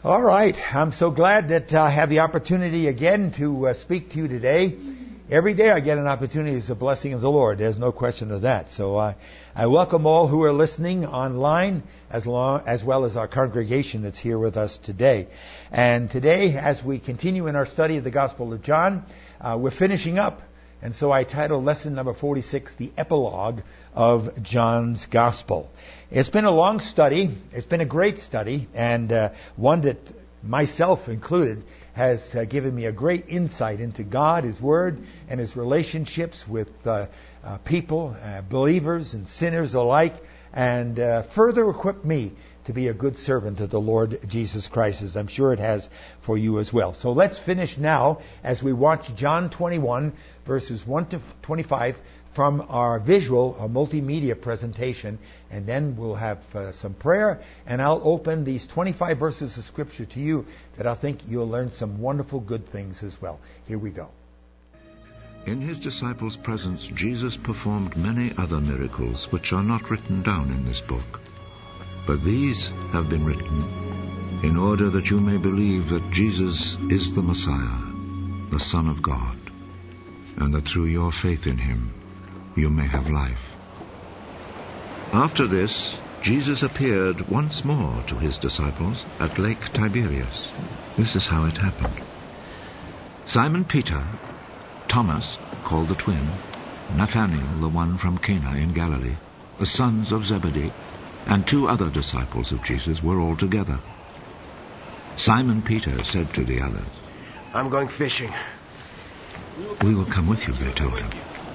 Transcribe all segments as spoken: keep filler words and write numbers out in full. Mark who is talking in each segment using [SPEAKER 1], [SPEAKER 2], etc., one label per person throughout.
[SPEAKER 1] All right. I'm so glad that I have the opportunity again to uh, speak to you today. Every day I get an opportunity is a blessing of the Lord. There's no question of that. So uh, I welcome all who are listening online as, long, as well as our congregation that's here with us today. And today, as we continue in our study of the Gospel of John, uh, we're finishing up. And so I titled lesson number forty-six, The Epilogue of John's Gospel. It's been a long study. It's been a great study, and uh, one that myself included has uh, given me a great insight into God, His Word, and His relationships with uh, uh, people, uh, believers and sinners alike, and uh, further equipped me to be a good servant of the Lord Jesus Christ, as I'm sure it has for you as well. So let's finish now as we watch John twenty-one, verses one to twenty-five, from our visual, our multimedia presentation, and then we'll have uh, some prayer, and I'll open these twenty-five verses of Scripture to you that I think you'll learn some wonderful good things as well. Here we go.
[SPEAKER 2] In his disciples' presence, Jesus performed many other miracles which are not written down in this book. But these have been written in order that you may believe that Jesus is the Messiah, the Son of God, and that through your faith in him you may have life. After this, Jesus appeared once more to his disciples at Lake Tiberias. This is how it happened. Simon Peter, Thomas, called the twin, Nathanael, the one from Cana in Galilee, the sons of Zebedee, and two other disciples of Jesus were all together. Simon Peter said to the others,
[SPEAKER 3] "I'm going fishing."
[SPEAKER 2] "We will come with you," they told him.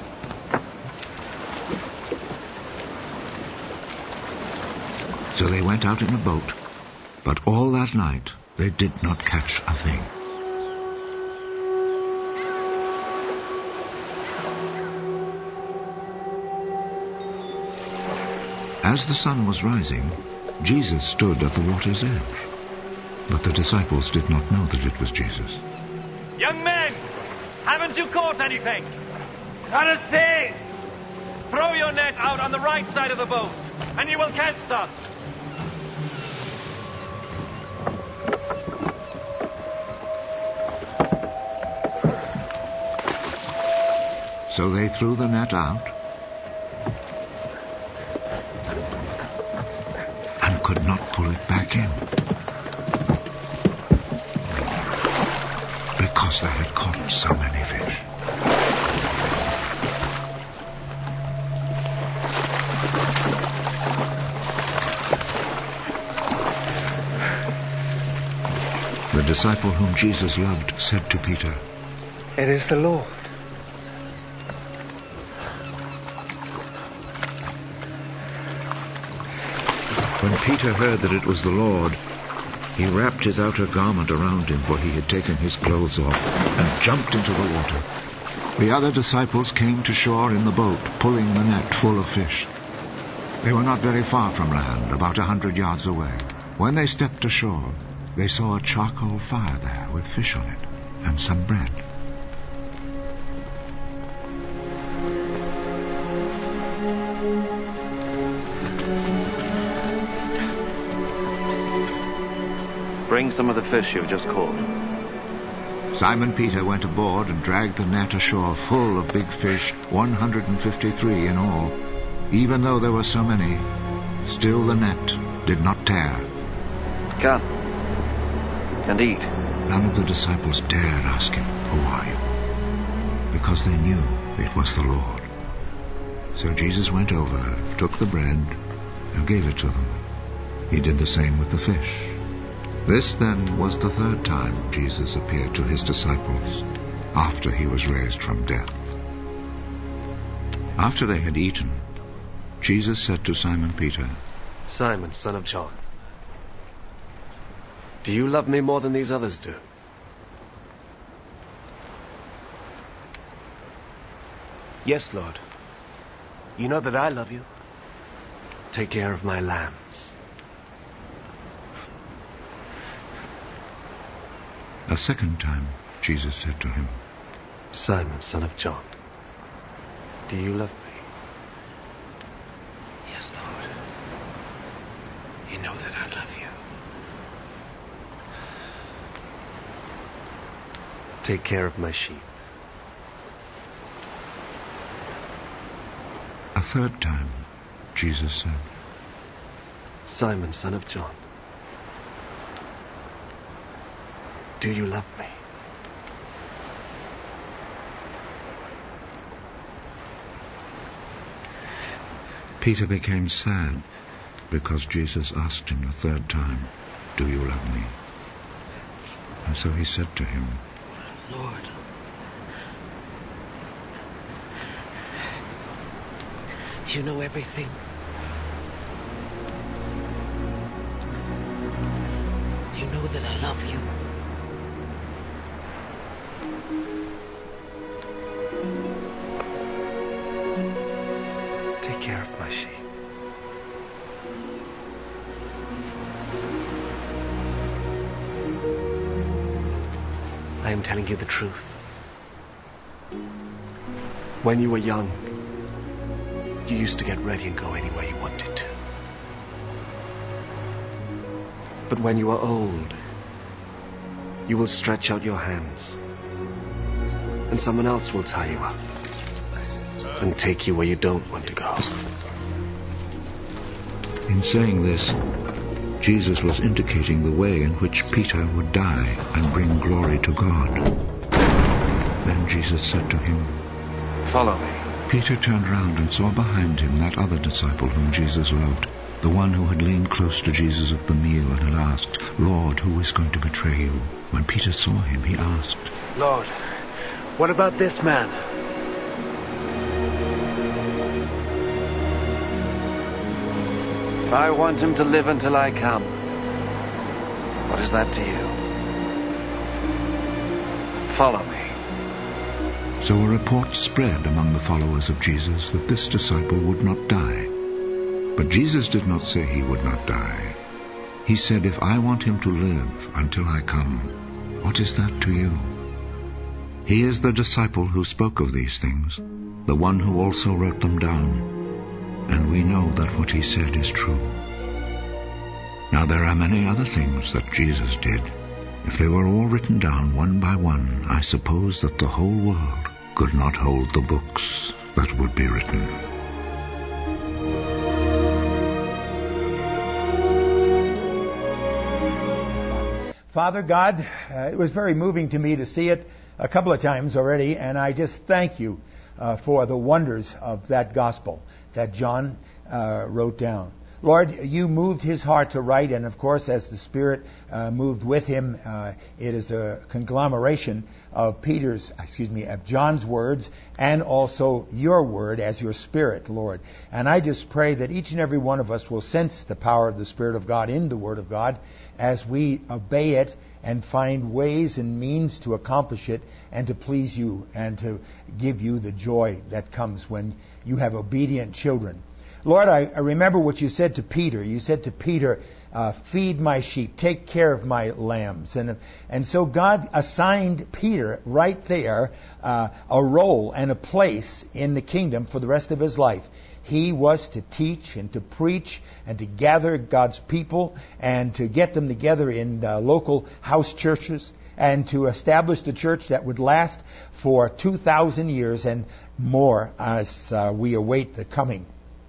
[SPEAKER 2] So they went out in a boat, but all that night they did not catch a thing. As the sun was rising, Jesus stood at the water's edge. But the disciples did not know that it was Jesus.
[SPEAKER 4] "Young men, haven't you caught anything?" "Not a thing." "Throw your net out on the right side of the boat, and you will catch some."
[SPEAKER 2] So they threw the net out and could not pull it back in, because they had caught so many fish. The disciple whom Jesus loved said to Peter,
[SPEAKER 3] "It is the Lord."
[SPEAKER 2] When Peter heard that it was the Lord, he wrapped his outer garment around him, for he had taken his clothes off, and jumped into the water. The other disciples came to shore in the boat, pulling the net full of fish. They were not very far from land, about a hundred yards away. When they stepped ashore, they saw a charcoal fire there with fish on it, and some bread.
[SPEAKER 5] "Bring some of the fish you've just caught."
[SPEAKER 2] Simon Peter went aboard and dragged the net ashore full of big fish, one hundred fifty-three in all. Even though there were so many, still the net did not tear.
[SPEAKER 5] "Come and eat."
[SPEAKER 2] None of the disciples dared ask him, "Who are you?" because they knew it was the Lord. So Jesus went over, took the bread, and gave it to them. He did the same with the fish. This, then, was the third time Jesus appeared to his disciples after he was raised from death. After they had eaten, Jesus said to Simon Peter,
[SPEAKER 3] "Simon, son of John, do you love me more than these others do?"
[SPEAKER 4] "Yes, Lord. You know that I love you."
[SPEAKER 3] "Take care of my lambs."
[SPEAKER 2] A second time, Jesus said to him,
[SPEAKER 3] "Simon, son of John, do you love me?"
[SPEAKER 4] "Yes, Lord. You know that I love you."
[SPEAKER 3] Take care of my sheep.
[SPEAKER 2] A third time, Jesus said,
[SPEAKER 3] Simon, son of John, do you love me?
[SPEAKER 2] Peter became sad because Jesus asked him the third time, do you love me? And so he said to him,
[SPEAKER 3] Lord, you know everything. You know that I love you. Take care of my sheep. I am telling you the truth. When you were young, you used to get ready and go anywhere you wanted to. But when you are old, you will stretch out your hands, and someone else will tie you up and take you where you don't want to go.
[SPEAKER 2] In saying this, Jesus was indicating the way in which Peter would die and bring glory to God. Then Jesus said to him,
[SPEAKER 5] Follow me.
[SPEAKER 2] Peter turned round and saw behind him that other disciple whom Jesus loved, the one who had leaned close to Jesus at the meal and had asked, Lord, who is going to betray you? When Peter saw him, he asked,
[SPEAKER 3] Lord, what about this man?
[SPEAKER 5] If I want him to live until I come, what is that to you? Follow me.
[SPEAKER 2] So a report spread among the followers of Jesus that this disciple would not die. But Jesus did not say he would not die. He said, if I want him to live until I come, what is that to you? He is the disciple who spoke of these things, the one who also wrote them down. And we know that what he said is true. Now there are many other things that Jesus did. If they were all written down one by one, I suppose that the whole world could not hold the books that would be written.
[SPEAKER 1] Father God, uh, it was very moving to me to see it a couple of times already, and I just thank you uh, for the wonders of that gospel that John uh, wrote down. Lord, you moved his heart to write, and of course, as the Spirit uh, moved with him, uh, it is a conglomeration of Peter's, excuse me, of John's words, and also your word as your Spirit, Lord. And I just pray that each and every one of us will sense the power of the Spirit of God in the Word of God as we obey it and find ways and means to accomplish it and to please you and to give you the joy that comes when you have obedient children. Lord, I, I remember what you said to Peter. You said to Peter, uh, feed my sheep, take care of my lambs. And, and so God assigned Peter right there uh, a role and a place in the kingdom for the rest of his life. He was to teach and to preach and to gather God's people and to get them together in uh, local house churches and to establish the church that would last for two thousand years and more as uh, we await the coming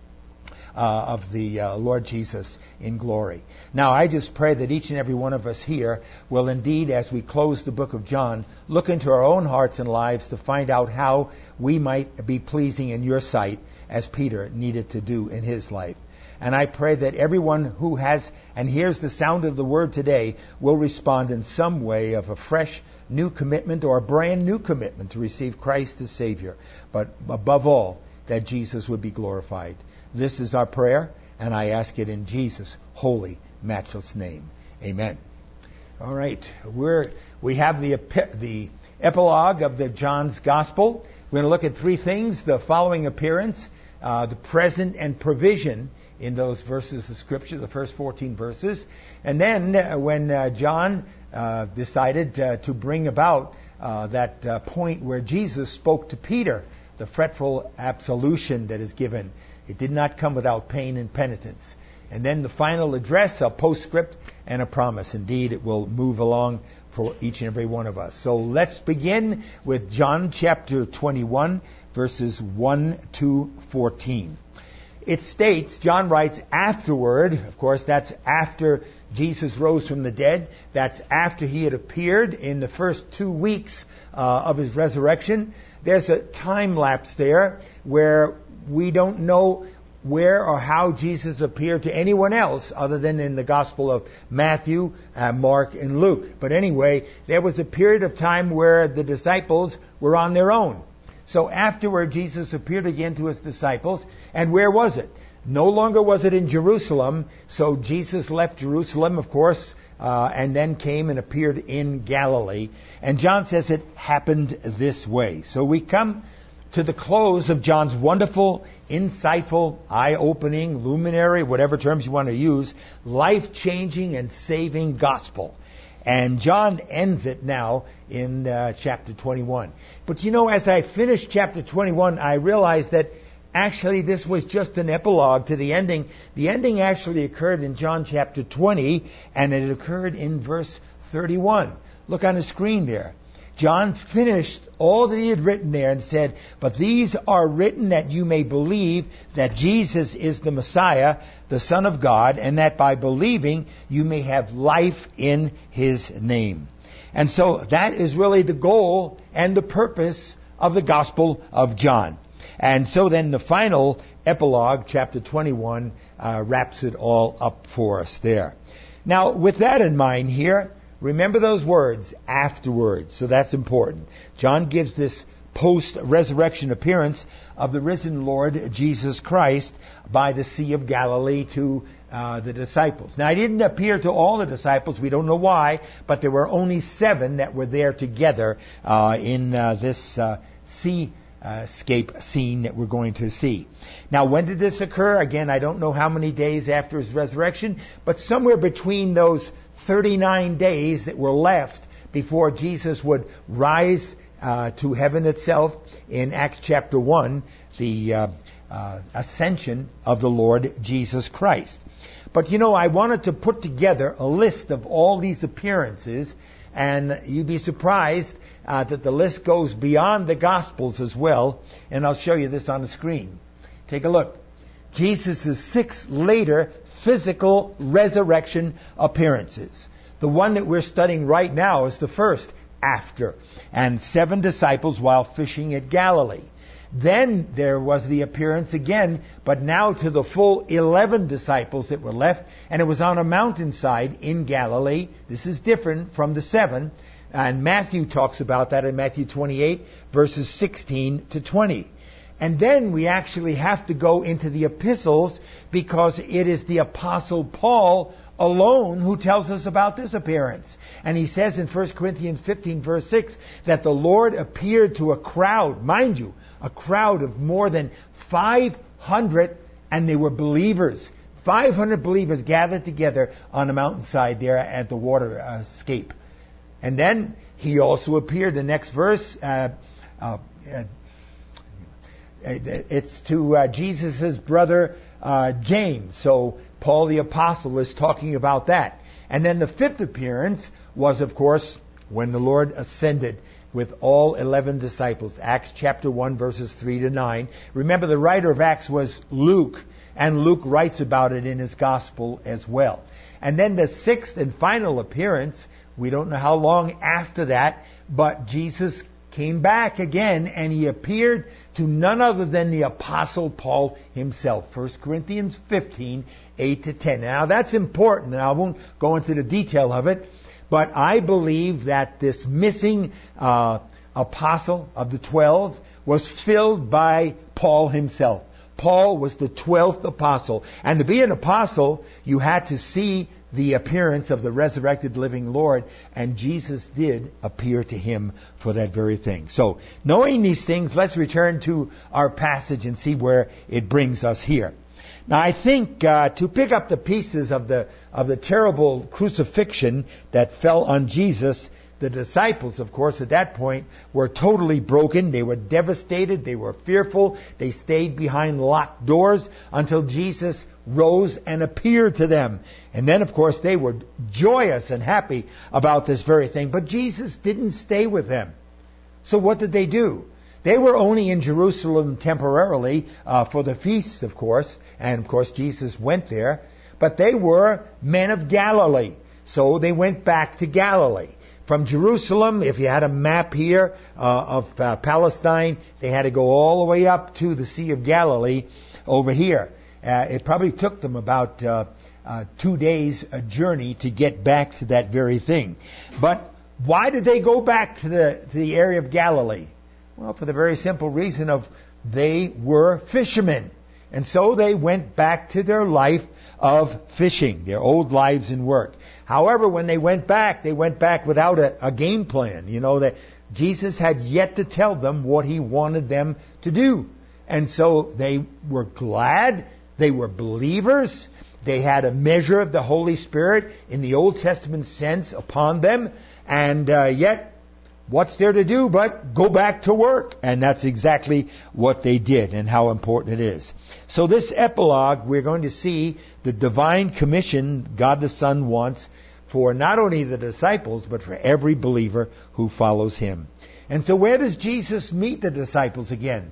[SPEAKER 1] Uh, of the uh, Lord Jesus in glory. Now, I just pray that each and every one of us here will indeed, as we close the book of John, look into our own hearts and lives to find out how we might be pleasing in your sight, as Peter needed to do in his life. And I pray that everyone who has and hears the sound of the word today will respond in some way of a fresh new commitment or a brand new commitment to receive Christ as Savior. But above all, that Jesus would be glorified. This is our prayer, and I ask it in Jesus' holy, matchless name. Amen. All right, we're we have the the epilogue of the John's Gospel. We're going to look at three things: the following appearance, uh, the present, and provision in those verses of Scripture, the first fourteen verses, and then uh, when uh, John uh, decided uh, to bring about uh, that uh, point where Jesus spoke to Peter, the fretful absolution that is given. It did not come without pain and penitence. and then the final address, a postscript, and a promise. Indeed, it will move along for each and every one of us. So let's begin with John chapter twenty-one, verses one to fourteen. It states, John writes, afterward, of course, that's after Jesus rose from the dead. That's after he had appeared in the first two weeks uh, of his resurrection. There's a time lapse there where we don't know where or how Jesus appeared to anyone else other than in the Gospel of Matthew, uh, Mark, and Luke. But anyway, there was a period of time where the disciples were on their own. So afterward, Jesus appeared again to his disciples. And where was it? No longer was it in Jerusalem. So Jesus left Jerusalem, of course, uh, and then came and appeared in Galilee. And John says it happened this way. So we come to the close of John's wonderful, insightful, eye-opening, luminary, whatever terms you want to use, life-changing and saving gospel. And John ends it now in uh, chapter twenty-one. But you know, as I finished chapter twenty-one, I realized that actually this was just an epilogue to the ending. The ending actually occurred in John chapter twenty, and it occurred in verse thirty-one. Look on the screen there. John finished all that he had written there and said, but these are written that you may believe that Jesus is the Messiah, the Son of God, and that by believing you may have life in his name. And so that is really the goal and the purpose of the Gospel of John. And so then the final epilogue, chapter twenty-one, uh, wraps it all up for us there. Now, with that in mind here, remember those words, afterwards. So that's important. John gives this post-resurrection appearance of the risen Lord Jesus Christ by the Sea of Galilee to uh, the disciples. Now, he didn't appear to all the disciples. We don't know why, but there were only seven that were there together uh, in uh, this uh, sea Uh, escape scene that we're going to see. Now, when did this occur? Again, I don't know how many days after his resurrection, but somewhere between those thirty-nine days that were left before Jesus would rise uh, to heaven itself in Acts chapter one, the uh, uh, ascension of the Lord Jesus Christ. But you know, I wanted to put together a list of all these appearances, and you'd be surprised Uh, that the list goes beyond the Gospels as well. And I'll show you this on the screen. Take a look. Jesus' six later physical resurrection appearances. The one that we're studying right now is the first, after. And seven disciples while fishing at Galilee. Then there was the appearance again, but now to the full eleven disciples that were left. And it was on a mountainside in Galilee. This is different from the seven. And Matthew talks about that in Matthew twenty-eight, verses sixteen to twenty. And then we actually have to go into the epistles, because it is the Apostle Paul alone who tells us about this appearance. And he says in First Corinthians fifteen, verse six, that the Lord appeared to a crowd, mind you, a crowd of more than five hundred, and they were believers. five hundred believers gathered together on the mountainside there at the water uh, escape. And then he also appeared, the next verse, uh, uh, uh, it's to uh, Jesus' brother uh, James. So Paul the Apostle is talking about that. And then the fifth appearance was, of course, when the Lord ascended with all eleven disciples. Acts chapter one, verses three to nine. Remember, the writer of Acts was Luke, and Luke writes about it in his gospel as well. And then the sixth and final appearance, we don't know how long after that, but Jesus came back again, and he appeared to none other than the Apostle Paul himself. First Corinthians fifteen, eight to ten. Now that's important, and I won't go into the detail of it, but I believe that this missing uh, apostle of the twelve was filled by Paul himself. Paul was the twelfth apostle. And to be an apostle, you had to see the appearance of the resurrected living Lord, and Jesus did appear to him for that very thing. So, knowing these things, let's return to our passage and see where it brings us here. Now, I think uh, to pick up the pieces of the of the terrible crucifixion that fell on Jesus, the disciples, of course, at that point were totally broken. They were devastated. They were fearful. They stayed behind locked doors until Jesus rose and appeared to them. And then, of course, they were joyous and happy about this very thing. But Jesus didn't stay with them. So what did they do? They were only in Jerusalem temporarily uh, for the feasts, of course. And, of course, Jesus went there. But they were men of Galilee. So they went back to Galilee. From Jerusalem, if you had a map here uh, of uh, Palestine, they had to go all the way up to the Sea of Galilee over here. Uh, it probably took them about uh, uh, two days a journey to get back to that very thing. But why did they go back to the, to the area of Galilee? Well, for the very simple reason of they were fishermen. And so they went back to their life of fishing, their old lives and work. However, when they went back, they went back without a, a game plan. You know, that Jesus had yet to tell them what he wanted them to do. And so they were glad. They were believers. They had a measure of the Holy Spirit in the Old Testament sense upon them. And uh, yet, what's there to do but go back to work? And that's exactly what they did and how important it is. So this epilogue, we're going to see the divine commission God the Son wants for not only the disciples, but for every believer who follows him. And so where does Jesus meet the disciples again?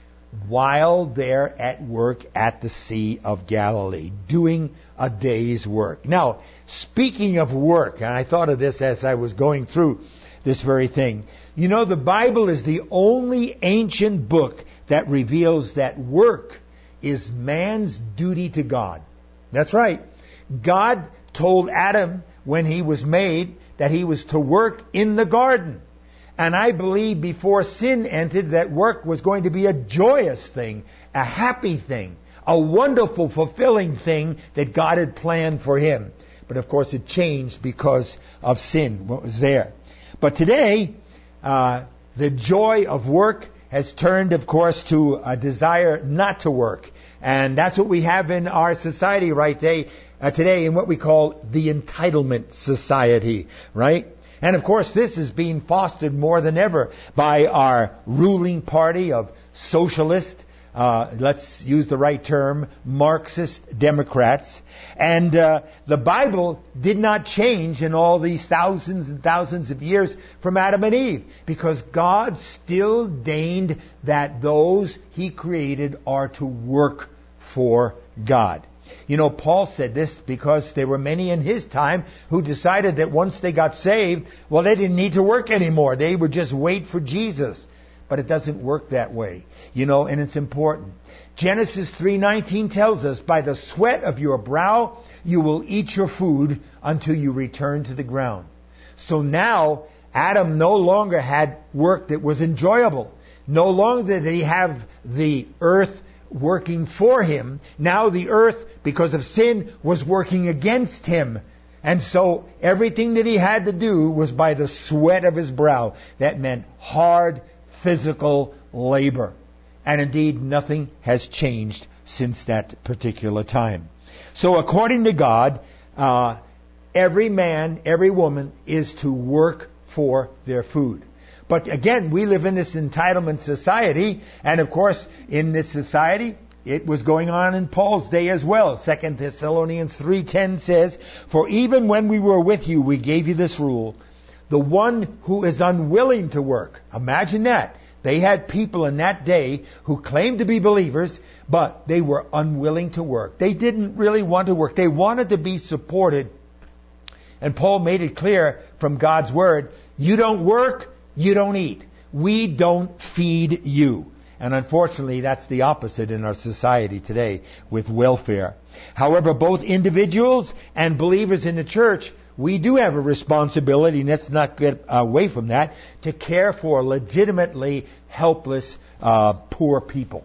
[SPEAKER 1] While they're at work at the Sea of Galilee, doing a day's work. Now, speaking of work, and I thought of this as I was going through this very thing. You know, the Bible is the only ancient book that reveals that work is man's duty to God. That's right. God told Adam when he was made that he was to work in the garden. And I believe before sin entered that work was going to be a joyous thing, a happy thing, a wonderful, fulfilling thing that God had planned for him. But of course it changed because of sin, what was there. But today, uh, the joy of work has turned, of course, to a desire not to work. And that's what we have in our society right today, uh, today in what we call the entitlement society, right? And of course, this is being fostered more than ever by our ruling party of socialist, uh, let's use the right term, Marxist Democrats. And uh, the Bible did not change in all these thousands and thousands of years from Adam and Eve, because God still deigned that those he created are to work for God. You know, Paul said this because there were many in his time who decided that once they got saved, well, they didn't need to work anymore. They would just wait for Jesus. But it doesn't work that way, you know, and it's important. Genesis three nineteen tells us, by the sweat of your brow you will eat your food until you return to the ground. So now Adam no longer had work that was enjoyable. No longer did he have the earth working for him. Now the earth, because of sin, was working against him. And so everything that he had to do was by the sweat of his brow. That meant hard physical labor. And indeed, nothing has changed since that particular time. So according to God, uh, every man, every woman is to work for their food. But again, we live in this entitlement society, and of course, in this society, it was going on in Paul's day as well. Second Thessalonians three ten says, "For even when we were with you, we gave you this rule. The one who is unwilling to work," imagine that. They had people in that day who claimed to be believers, but they were unwilling to work. They didn't really want to work. They wanted to be supported. And Paul made it clear from God's word, you don't work, you don't eat. We don't feed you. And unfortunately, that's the opposite in our society today with welfare. However, both individuals and believers in the church, we do have a responsibility, and let's not get away from that, to care for legitimately helpless, uh, poor people.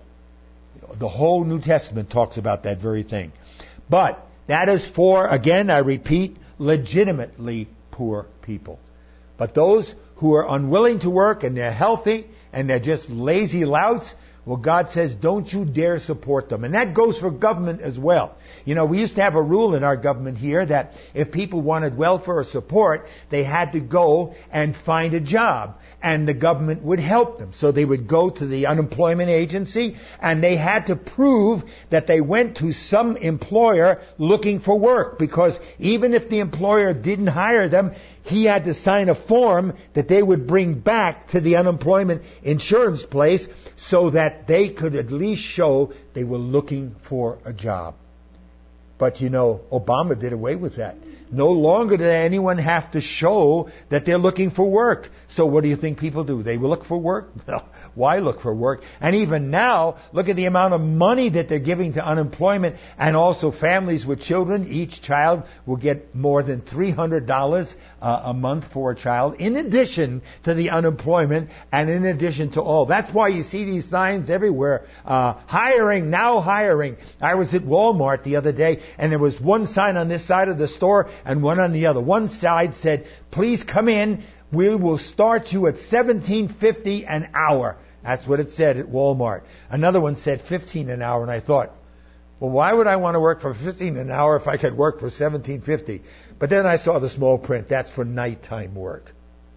[SPEAKER 1] The whole New Testament talks about that very thing. But that is for, again, I repeat, legitimately poor people. But those who are unwilling to work and they're healthy and they're just lazy louts, well, God says, don't you dare support them. And that goes for government as well. You know, we used to have a rule in our government here that if people wanted welfare or support, they had to go and find a job. And the government would help them. So they would go to the unemployment agency and they had to prove that they went to some employer looking for work. Because even if the employer didn't hire them, he had to sign a form that they would bring back to the unemployment insurance place so that they could at least show they were looking for a job. But you know, Obama did away with that. No longer did anyone have to show that they're looking for work. So what do you think people do? They look for work? Well, why look for work? And even now, look at the amount of money that they're giving to unemployment, and also families with children. Each child will get more than three hundred dollars uh, a month for a child, in addition to the unemployment and in addition to all. That's why you see these signs everywhere. Uh, hiring, now hiring. I was at Walmart the other day, and there was one sign on this side of the store and one on the other. One side said, please come in. We will start you at seventeen fifty an hour. That's what it said at Walmart. Another one said fifteen an hour, and I thought, well, why would I want to work for fifteen an hour if I could work for seventeen fifty? But then I saw the small print. That's for nighttime work.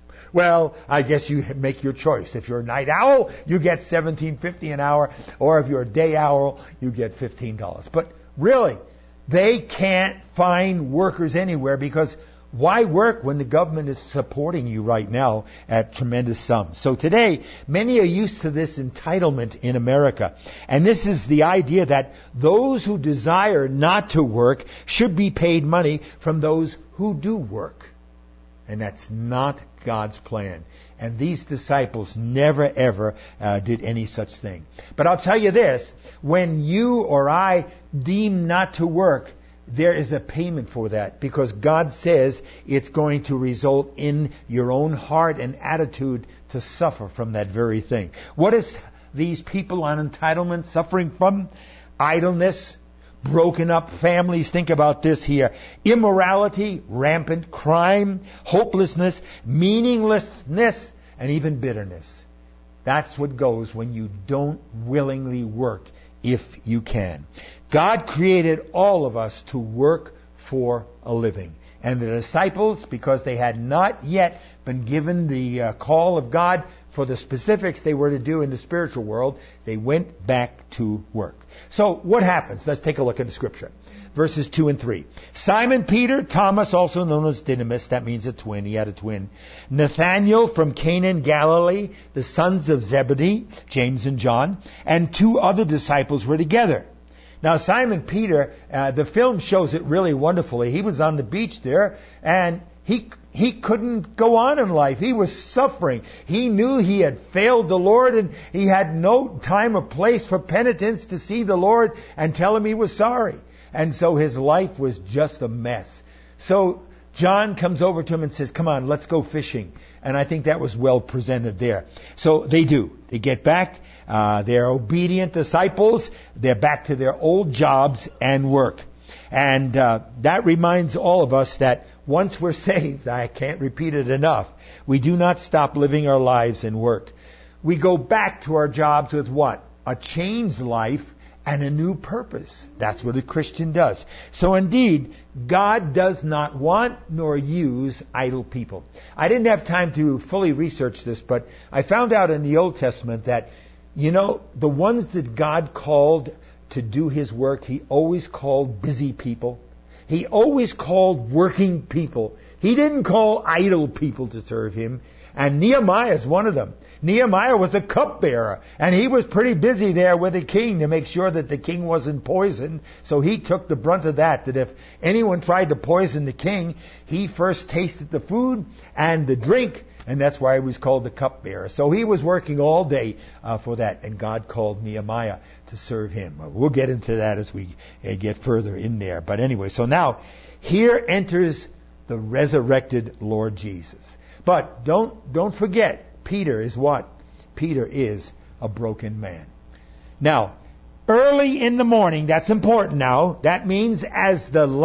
[SPEAKER 1] Well, I guess you make your choice. If you're a night owl, you get seventeen fifty an hour, or if you're a day owl, you get fifteen dollars. But really, they can't find workers anywhere, because why work when the government is supporting you right now at tremendous sums? So today, many are used to this entitlement in America. And this is the idea that those who desire not to work should be paid money from those who do work. And that's not God's plan. And these disciples never ever uh, did any such thing. But I'll tell you this, when you or I deem not to work, there is a payment for that, because God says it's going to result in your own heart and attitude to suffer from that very thing. What is these people on entitlement suffering from? Idleness, broken up families. Think about this here. Immorality, rampant crime, hopelessness, meaninglessness, and even bitterness. That's what goes when you don't willingly work if you can. God created all of us to work for a living. And the disciples, because they had not yet been given the uh, call of God for the specifics they were to do in the spiritual world, they went back to work. So what happens? Let's take a look at the scripture. Verses two and three. Simon Peter, Thomas, also known as Didymus, that means a twin, he had a twin. Nathanael from Cana, Galilee, the sons of Zebedee, James and John, and two other disciples were together. Now Simon Peter, uh, the film shows it really wonderfully. He was on the beach there, and he he couldn't go on in life. He was suffering. He knew he had failed the Lord, and he had no time or place for penitence to see the Lord and tell him he was sorry. And so his life was just a mess. So John comes over to him and says, come on, let's go fishing. And I think that was well presented there. So they do. They get back. Uh, they're obedient disciples. They're back to their old jobs and work. And uh, that reminds all of us that once we're saved, I can't repeat it enough, we do not stop living our lives and work. We go back to our jobs with what? A changed life and a new purpose. That's what a Christian does. So indeed, God does not want nor use idle people. I didn't have time to fully research this, but I found out in the Old Testament that, you know, the ones that God called to do His work, He always called busy people. He always called working people. He didn't call idle people to serve Him. And Nehemiah is one of them. Nehemiah was a cupbearer, and he was pretty busy there with the king to make sure that the king wasn't poisoned. So he took the brunt of that, that if anyone tried to poison the king, he first tasted the food and the drink, and that's why he was called the cupbearer. So he was working all day uh, for that, and God called Nehemiah to serve him. We'll get into that as we uh, get further in there. But anyway, so now, here enters the resurrected Lord Jesus. But don't don't forget, Peter is what? Peter is a broken man. Now, early in the morning, that's important now. That means as the light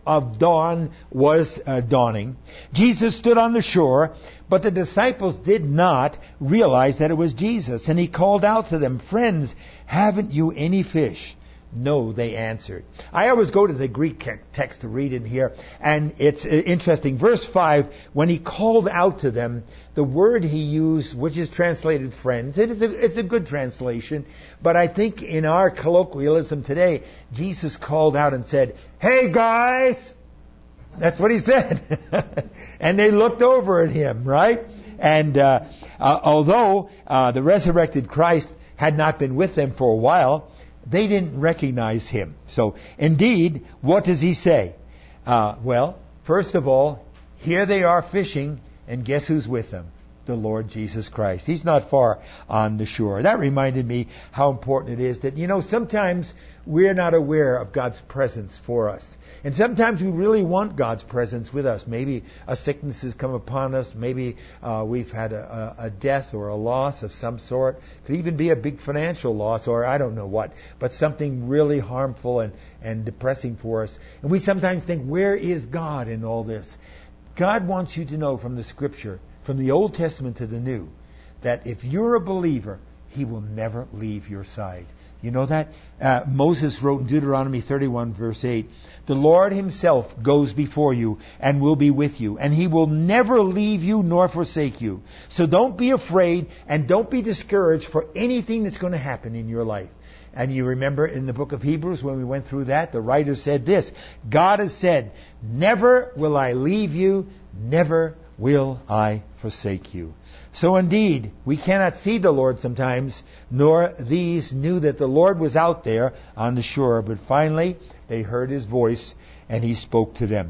[SPEAKER 1] of dawn was uh, dawning. Jesus stood on the shore, but the disciples did not realize that it was Jesus. And he called out to them, "Friends, haven't you any fish?" "No," they answered. I always go to the Greek text to read in here, and it's interesting. Verse five, when he called out to them, the word he used, which is translated friends, it is a, it's a good translation, but I think in our colloquialism today, Jesus called out and said, "Hey guys!" That's what he said. And they looked over at him, right? And uh, uh, although uh, the resurrected Christ had not been with them for a while, they didn't recognize him. So, indeed, what does he say? Uh, well, first of all, here they are fishing, and guess who's with them? The Lord Jesus Christ. He's not far on the shore. That reminded me how important it is that, you know, sometimes we're not aware of God's presence for us. And sometimes we really want God's presence with us. Maybe a sickness has come upon us. Maybe uh, we've had a, a, a death or a loss of some sort. It could even be a big financial loss, or I don't know what. But something really harmful and, and depressing for us. And we sometimes think, where is God in all this? God wants you to know from the Scripture, from the Old Testament to the New, that if you're a believer, He will never leave your side. You know that? Uh, Moses wrote in Deuteronomy thirty-one, verse eight, "The Lord Himself goes before you and will be with you, and He will never leave you nor forsake you." So don't be afraid and don't be discouraged for anything that's going to happen in your life. And you remember in the book of Hebrews when we went through that, the writer said this, God has said, "Never will I leave you, never will I forsake you." So indeed, we cannot see the Lord sometimes, nor these knew that the Lord was out there on the shore. But finally, they heard His voice, and He spoke to them.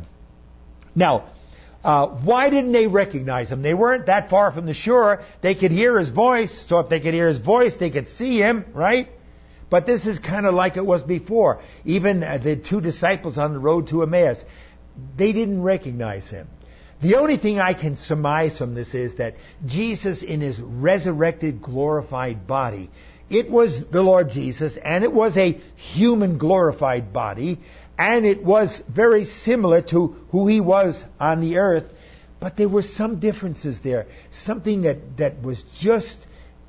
[SPEAKER 1] Now, uh, why didn't they recognize Him? They weren't that far from the shore. They could hear His voice. So if they could hear His voice, they could see Him, right? But this is kind of like it was before. Even uh, the two disciples on the road to Emmaus, they didn't recognize Him. The only thing I can surmise from this is that Jesus in His resurrected, glorified body, it was the Lord Jesus, and it was a human glorified body, and it was very similar to who He was on the earth, but there were some differences there, something that, that was just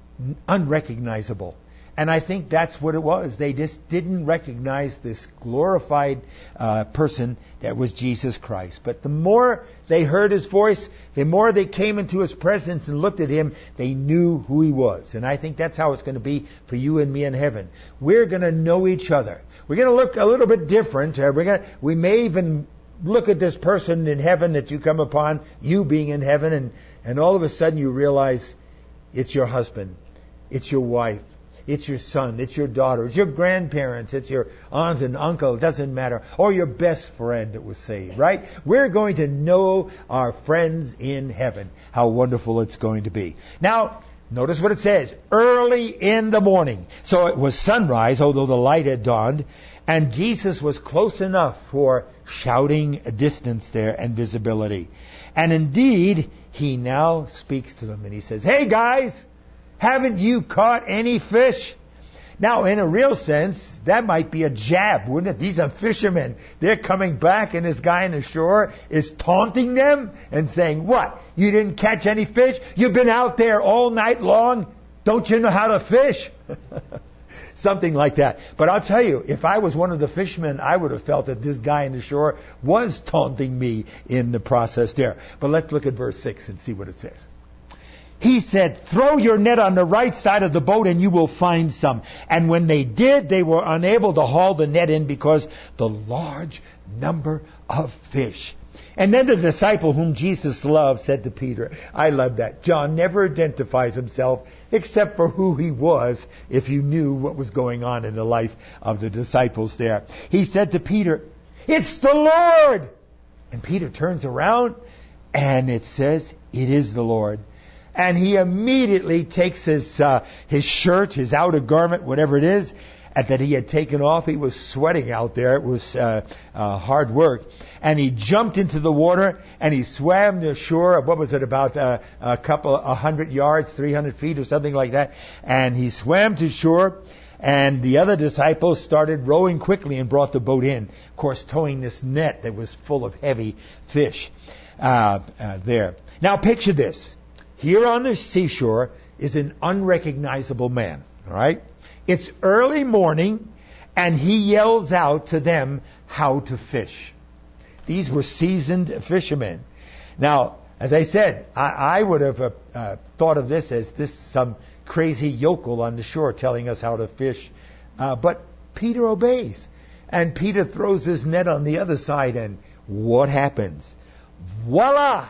[SPEAKER 1] unrecognizable. And I think that's what it was. They just didn't recognize this glorified uh, person that was Jesus Christ. But the more they heard His voice, the more they came into His presence and looked at Him, they knew who He was. And I think that's how it's going to be for you and me in heaven. We're going to know each other. We're going to look a little bit different. Uh, we're going to, we may even look at this person in heaven that you come upon, you being in heaven, and, and all of a sudden you realize it's your husband, it's your wife, it's your son, it's your daughter, it's your grandparents, it's your aunt and uncle, it doesn't matter. Or your best friend that was saved, right? We're going to know our friends in heaven. How wonderful it's going to be. Now, notice what it says. Early in the morning. So it was sunrise, although the light had dawned. And Jesus was close enough for shouting distance there and visibility. And indeed, He now speaks to them and He says, "Hey guys! Haven't you caught any fish?" Now, in a real sense, that might be a jab, wouldn't it? These are fishermen. They're coming back, and this guy on the shore is taunting them and saying, "What? You didn't catch any fish? You've been out there all night long? Don't you know how to fish?" Something like that. But I'll tell you, if I was one of the fishermen, I would have felt that this guy on the shore was taunting me in the process there. But let's look at verse six and see what it says. He said, "Throw your net on the right side of the boat and you will find some." And when they did, they were unable to haul the net in because the large number of fish. And then the disciple whom Jesus loved said to Peter, I love that. John never identifies himself except for who he was if you knew what was going on in the life of the disciples there. He said to Peter, "It's the Lord!" And Peter turns around and it says, it is the Lord. And he immediately takes his uh, his shirt, his outer garment, whatever it is, and that he had taken off. He was sweating out there. It was uh, uh, hard work. And he jumped into the water and he swam to shore. What was it, about uh, a couple, a hundred yards, three hundred feet or something like that. And he swam to shore. And the other disciples started rowing quickly and brought the boat in. Of course, towing this net that was full of heavy fish uh, uh, there. Now picture this. Here on the seashore is an unrecognizable man. All right? It's early morning, and he yells out to them how to fish. These were seasoned fishermen. Now, as I said, I, I would have uh, uh, thought of this as this some crazy yokel on the shore telling us how to fish. Uh, but Peter obeys. And Peter throws his net on the other side, and what happens? Voila!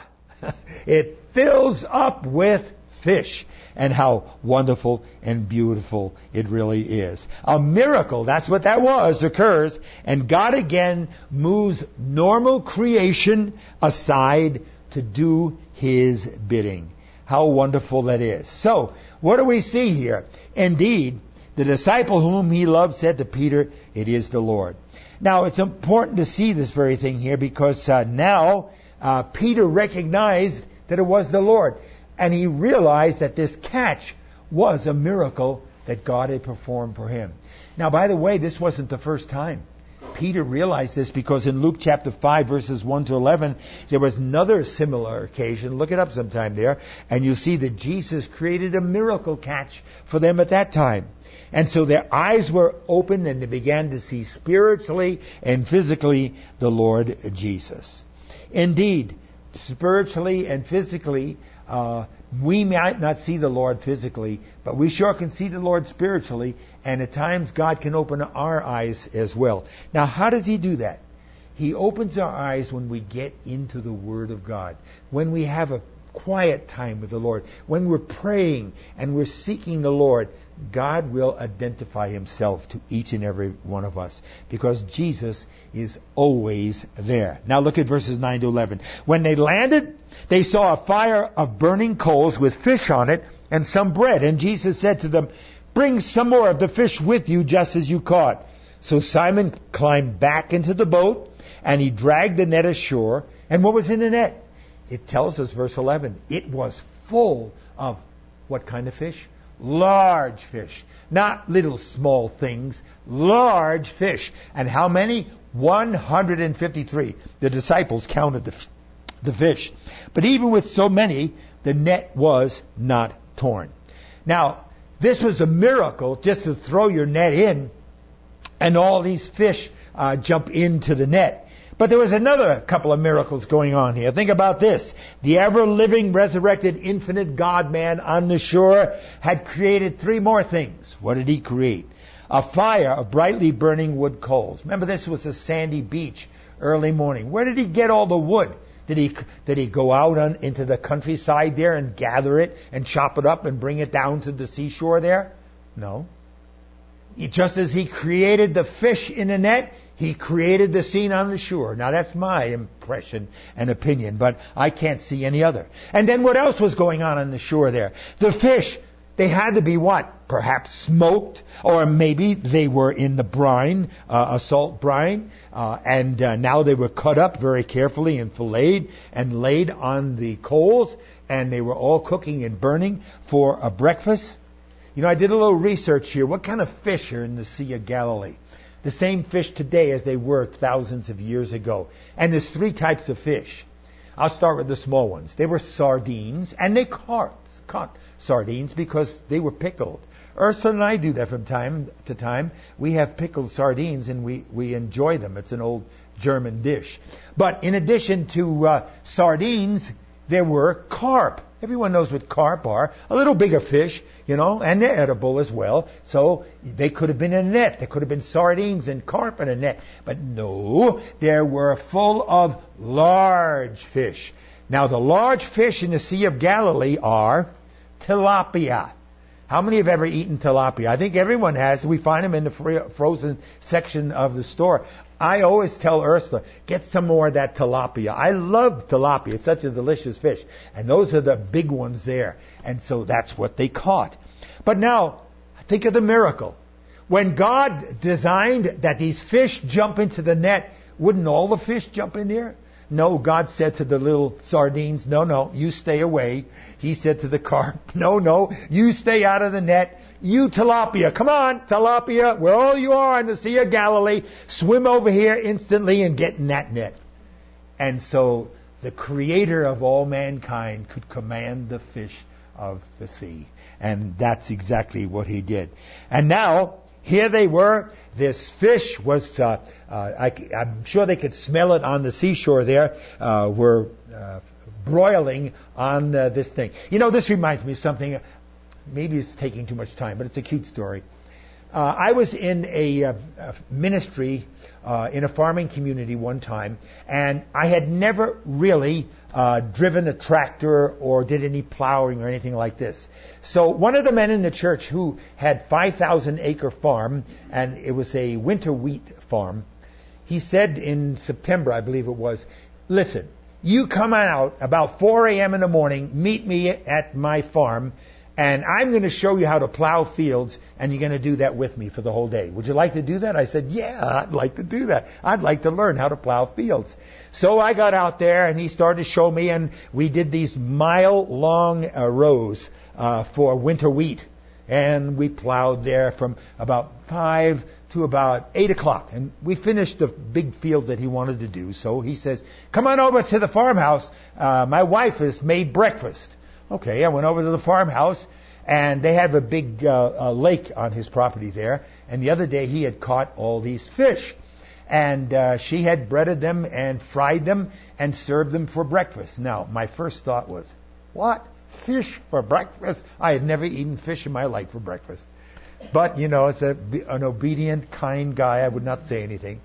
[SPEAKER 1] It fills up with fish. And how wonderful and beautiful it really is. A miracle, that's what that was, occurs. And God again moves normal creation aside to do His bidding. How wonderful that is. So, what do we see here? Indeed, the disciple whom He loved said to Peter, "It is the Lord." Now, it's important to see this very thing here because uh, now uh, Peter recognized that it was the Lord. And he realized that this catch was a miracle that God had performed for him. Now, by the way, this wasn't the first time. Peter realized this because in Luke chapter five, verses one to eleven, there was another similar occasion. Look it up sometime there. And you see that Jesus created a miracle catch for them at that time. And so their eyes were opened and they began to see spiritually and physically the Lord Jesus. Indeed, spiritually and physically, Uh, we might not see the Lord physically, but we sure can see the Lord spiritually, and at times God can open our eyes as well. Now, how does He do that? He opens our eyes when we get into the Word of God, when we have a quiet time with the Lord, when we're praying and we're seeking the Lord. God will identify Himself to each and every one of us because Jesus is always there. Now look at verses nine to eleven. When they landed, they saw a fire of burning coals with fish on it and some bread. And Jesus said to them, "Bring some more of the fish with you just as you caught." So Simon climbed back into the boat and he dragged the net ashore. And what was in the net? It tells us, verse eleven, it was full of what kind of fish? Large fish. Not little small things. Large fish. And how many? one hundred fifty-three. The disciples counted the, the fish. But even with so many, the net was not torn. Now, this was a miracle just to throw your net in and all these fish uh, jump into the net. But there was another couple of miracles going on here. Think about this. The ever-living, resurrected, infinite God-man on the shore had created three more things. What did He create? A fire of brightly burning wood coals. Remember, this was a sandy beach, early morning. Where did He get all the wood? Did he, did he go out on, into the countryside there and gather it and chop it up and bring it down to the seashore there? No. He, just as He created the fish in the net, He created the scene on the shore. Now that's my impression and opinion, but I can't see any other. And then what else was going on on the shore there? The fish, they had to be what? Perhaps smoked, or maybe they were in the brine, uh, a salt brine, uh, and uh, now they were cut up very carefully and filleted and laid on the coals, and they were all cooking and burning for a breakfast. You know, I did a little research here. What kind of fish are in the Sea of Galilee? The same fish today as they were thousands of years ago. And there's three types of fish. I'll start with the small ones. They were sardines, and they caught, caught sardines because they were pickled. Ursula and I do that from time to time. We have pickled sardines, and we, we enjoy them. It's an old German dish. But in addition to uh, sardines, there were carp. Everyone knows what carp are. A little bigger fish, you know, and they're edible as well. So they could have been in a net. There could have been sardines and carp in a net. But no, there were full of large fish. Now, the large fish in the Sea of Galilee are tilapia. How many have ever eaten tilapia? I think everyone has. We find them in the frozen section of the store. I always tell Ursula, get some more of that tilapia. I love tilapia. It's such a delicious fish. And those are the big ones there. And so that's what they caught. But now, think of the miracle. When God designed that these fish jump into the net, wouldn't all the fish jump in there? No, God said to the little sardines, no, no, you stay away. He said to the carp, no, no, you stay out of the net. You tilapia, come on, tilapia, where all you are in the Sea of Galilee, swim over here instantly and get in that net. And so the Creator of all mankind could command the fish of the sea. And that's exactly what He did. And now, here they were. This fish was, uh, uh, I, I'm sure they could smell it on the seashore there, uh, were uh, broiling on uh, this thing. You know, this reminds me of something. Maybe it's taking too much time, but it's a cute story. Uh, I was in a, uh, a ministry uh, in a farming community one time, and I had never really uh, driven a tractor or did any plowing or anything like this. So one of the men in the church who had five thousand acre farm, and it was a winter wheat farm, he said in September, I believe it was, listen, you come out about four a.m. in the morning, meet me at my farm, and I'm going to show you how to plow fields, and you're going to do that with me for the whole day. Would you like to do that? I said, yeah, I'd like to do that. I'd like to learn how to plow fields. So I got out there, and he started to show me, and we did these mile-long uh, rows uh, for winter wheat. And we plowed there from about five to about eight o'clock. And we finished the big field that he wanted to do. So he says, come on over to the farmhouse. Uh, my wife has made breakfast. Okay, I went over to the farmhouse, and they have a big uh, uh, lake on his property there. And the other day he had caught all these fish. And uh, she had breaded them and fried them and served them for breakfast. Now, my first thought was, what? Fish for breakfast? I had never eaten fish in my life for breakfast. But, you know, as a, an obedient, kind guy, I would not say anything.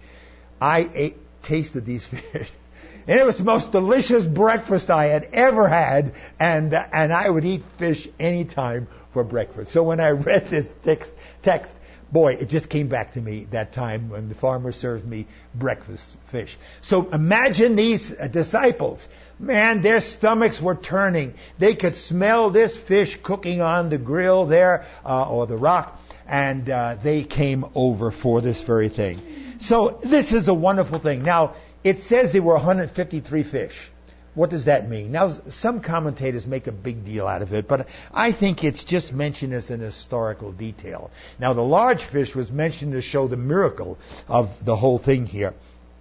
[SPEAKER 1] I ate, tasted these fish. And it was the most delicious breakfast I had ever had, and uh, and I would eat fish any time for breakfast. So when I read this text, text, boy, it just came back to me that time when the farmer served me breakfast fish. So imagine these uh, disciples. Man, their stomachs were turning. They could smell this fish cooking on the grill there, uh, or the rock, and uh, they came over for this very thing. So this is a wonderful thing. Now, it says there were one hundred fifty-three fish. What does that mean? Now, some commentators make a big deal out of it, but I think it's just mentioned as an historical detail. Now, the large fish was mentioned to show the miracle of the whole thing here.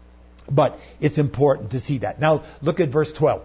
[SPEAKER 1] But it's important to see that. Now, look at verse twelve.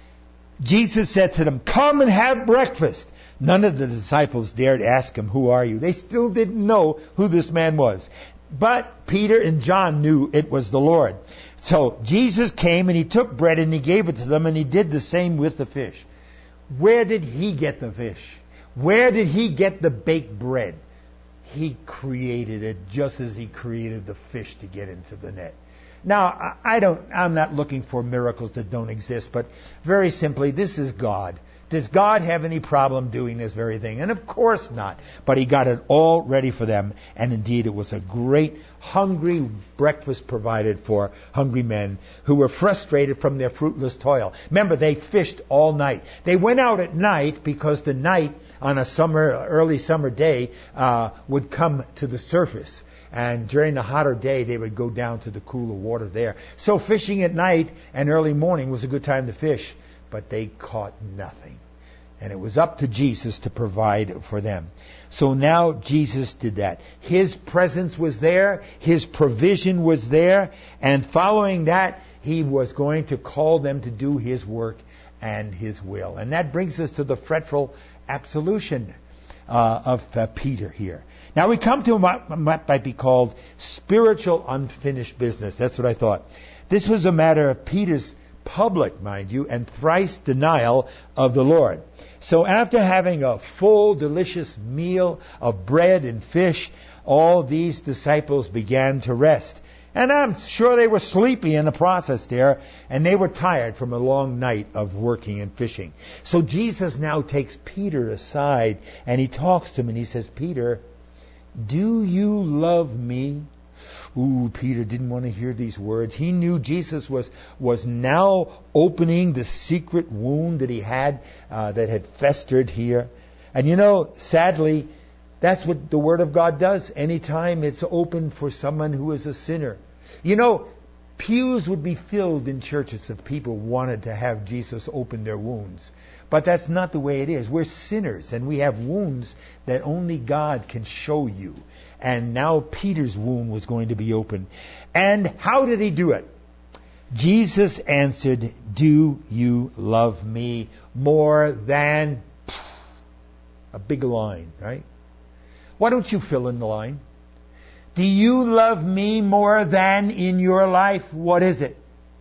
[SPEAKER 1] Jesus said to them, come and have breakfast. None of the disciples dared ask him, who are you? They still didn't know who this man was. But Peter and John knew it was the Lord. So Jesus came and he took bread and he gave it to them, and he did the same with the fish. Where did he get the fish? Where did he get the baked bread? He created it just as he created the fish to get into the net. Now, I don't, I'm not looking for miracles that don't exist, but very simply, this is God. Does God have any problem doing this very thing? And of course not. But he got it all ready for them. And indeed, it was a great, hungry breakfast provided for hungry men who were frustrated from their fruitless toil. Remember, they fished all night. They went out at night because the night on a summer, early summer day uh, would come to the surface. And during the hotter day, they would go down to the cooler water there. So fishing at night and early morning was a good time to fish. But they caught nothing. And it was up to Jesus to provide for them. So now Jesus did that. His presence was there. His provision was there. And following that, he was going to call them to do his work and his will. And that brings us to the fretful absolution uh, of uh, Peter here. Now we come to what might be called spiritual unfinished business. That's what I thought. This was a matter of Peter's public, mind you, and thrice denial of the Lord. So after having a full, delicious meal of bread and fish, all these disciples began to rest. And I'm sure they were sleepy in the process there, and they were tired from a long night of working and fishing. So Jesus now takes Peter aside, and he talks to him, and he says, Peter, do you love me? Ooh, Peter didn't want to hear these words. He knew Jesus was, was now opening the secret wound that he had, uh, that had festered here. And you know, sadly, that's what the Word of God does anytime it's open for someone who is a sinner. You know, pews would be filled in churches if people wanted to have Jesus open their wounds. But that's not the way it is. We're sinners, and we have wounds that only God can show you. And now Peter's wound was going to be open. And how did he do it? Jesus answered, "Do you love me more than..." A big line, right? Why don't you fill in the line? Do you love me more than in your life? What is it?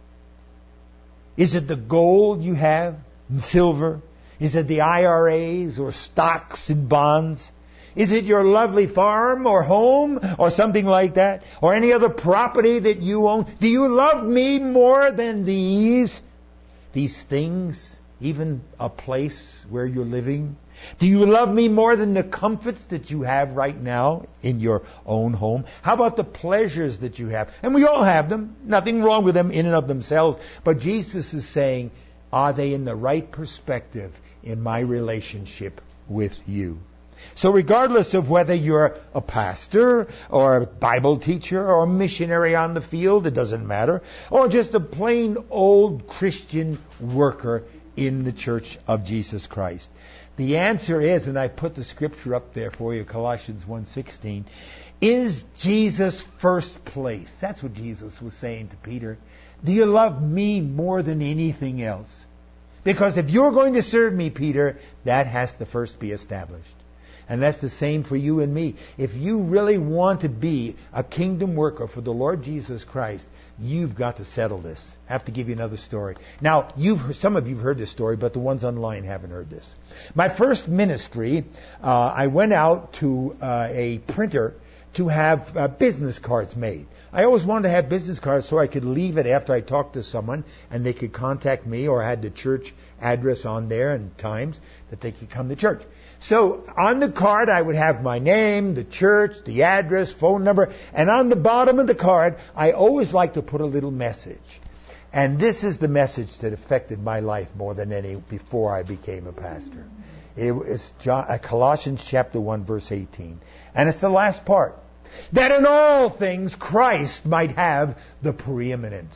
[SPEAKER 1] Is it the gold you have and silver? Is it the I R As or stocks and bonds? Is it your lovely farm or home or something like that? Or any other property that you own? Do you love me more than these? These things? Even a place where you're living? Do you love me more than the comforts that you have right now in your own home? How about the pleasures that you have? And we all have them. Nothing wrong with them in and of themselves. But Jesus is saying, are they in the right perspective in my relationship with you? So regardless of whether you're a pastor or a Bible teacher or a missionary on the field, it doesn't matter, or just a plain old Christian worker in the church of Jesus Christ. The answer is, and I put the scripture up there for you, Colossians one sixteen, is Jesus first place. That's what Jesus was saying to Peter. Do you love me more than anything else? Because if you're going to serve me, Peter, that has to first be established. And that's the same for you and me. If you really want to be a kingdom worker for the Lord Jesus Christ, you've got to settle this. I have to give you another story. Now, you've some of you have heard this story, but the ones online haven't heard this. My first ministry, uh, I went out to uh, a printer to have uh, business cards made. I always wanted to have business cards so I could leave it after I talked to someone and they could contact me, or I had the church address on there and times that they could come to church. So on the card I would have my name, the church, the address, phone number, and on the bottom of the card I always like to put a little message. And this is the message that affected my life more than any before I became a pastor. It was John, uh, Colossians chapter one verse eighteen. And it's the last part. That in all things Christ might have the preeminence.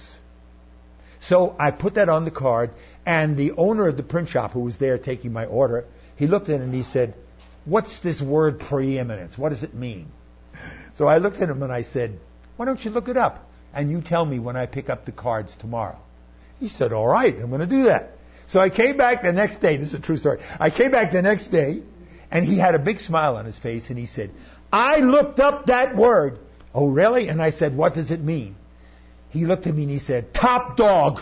[SPEAKER 1] So I put that on the card, and the owner of the print shop who was there taking my order, he looked at it and he said, "What's this word preeminence? What does it mean?" So I looked at him and I said, "Why don't you look it up and you tell me when I pick up the cards tomorrow?" He said, "All right, I'm going to do that." So I came back the next day. This is a true story. I came back the next day and he had a big smile on his face and he said, "I looked up that word." "Oh, really?" And I said, "What does it mean?" He looked at me and he said, "Top dog."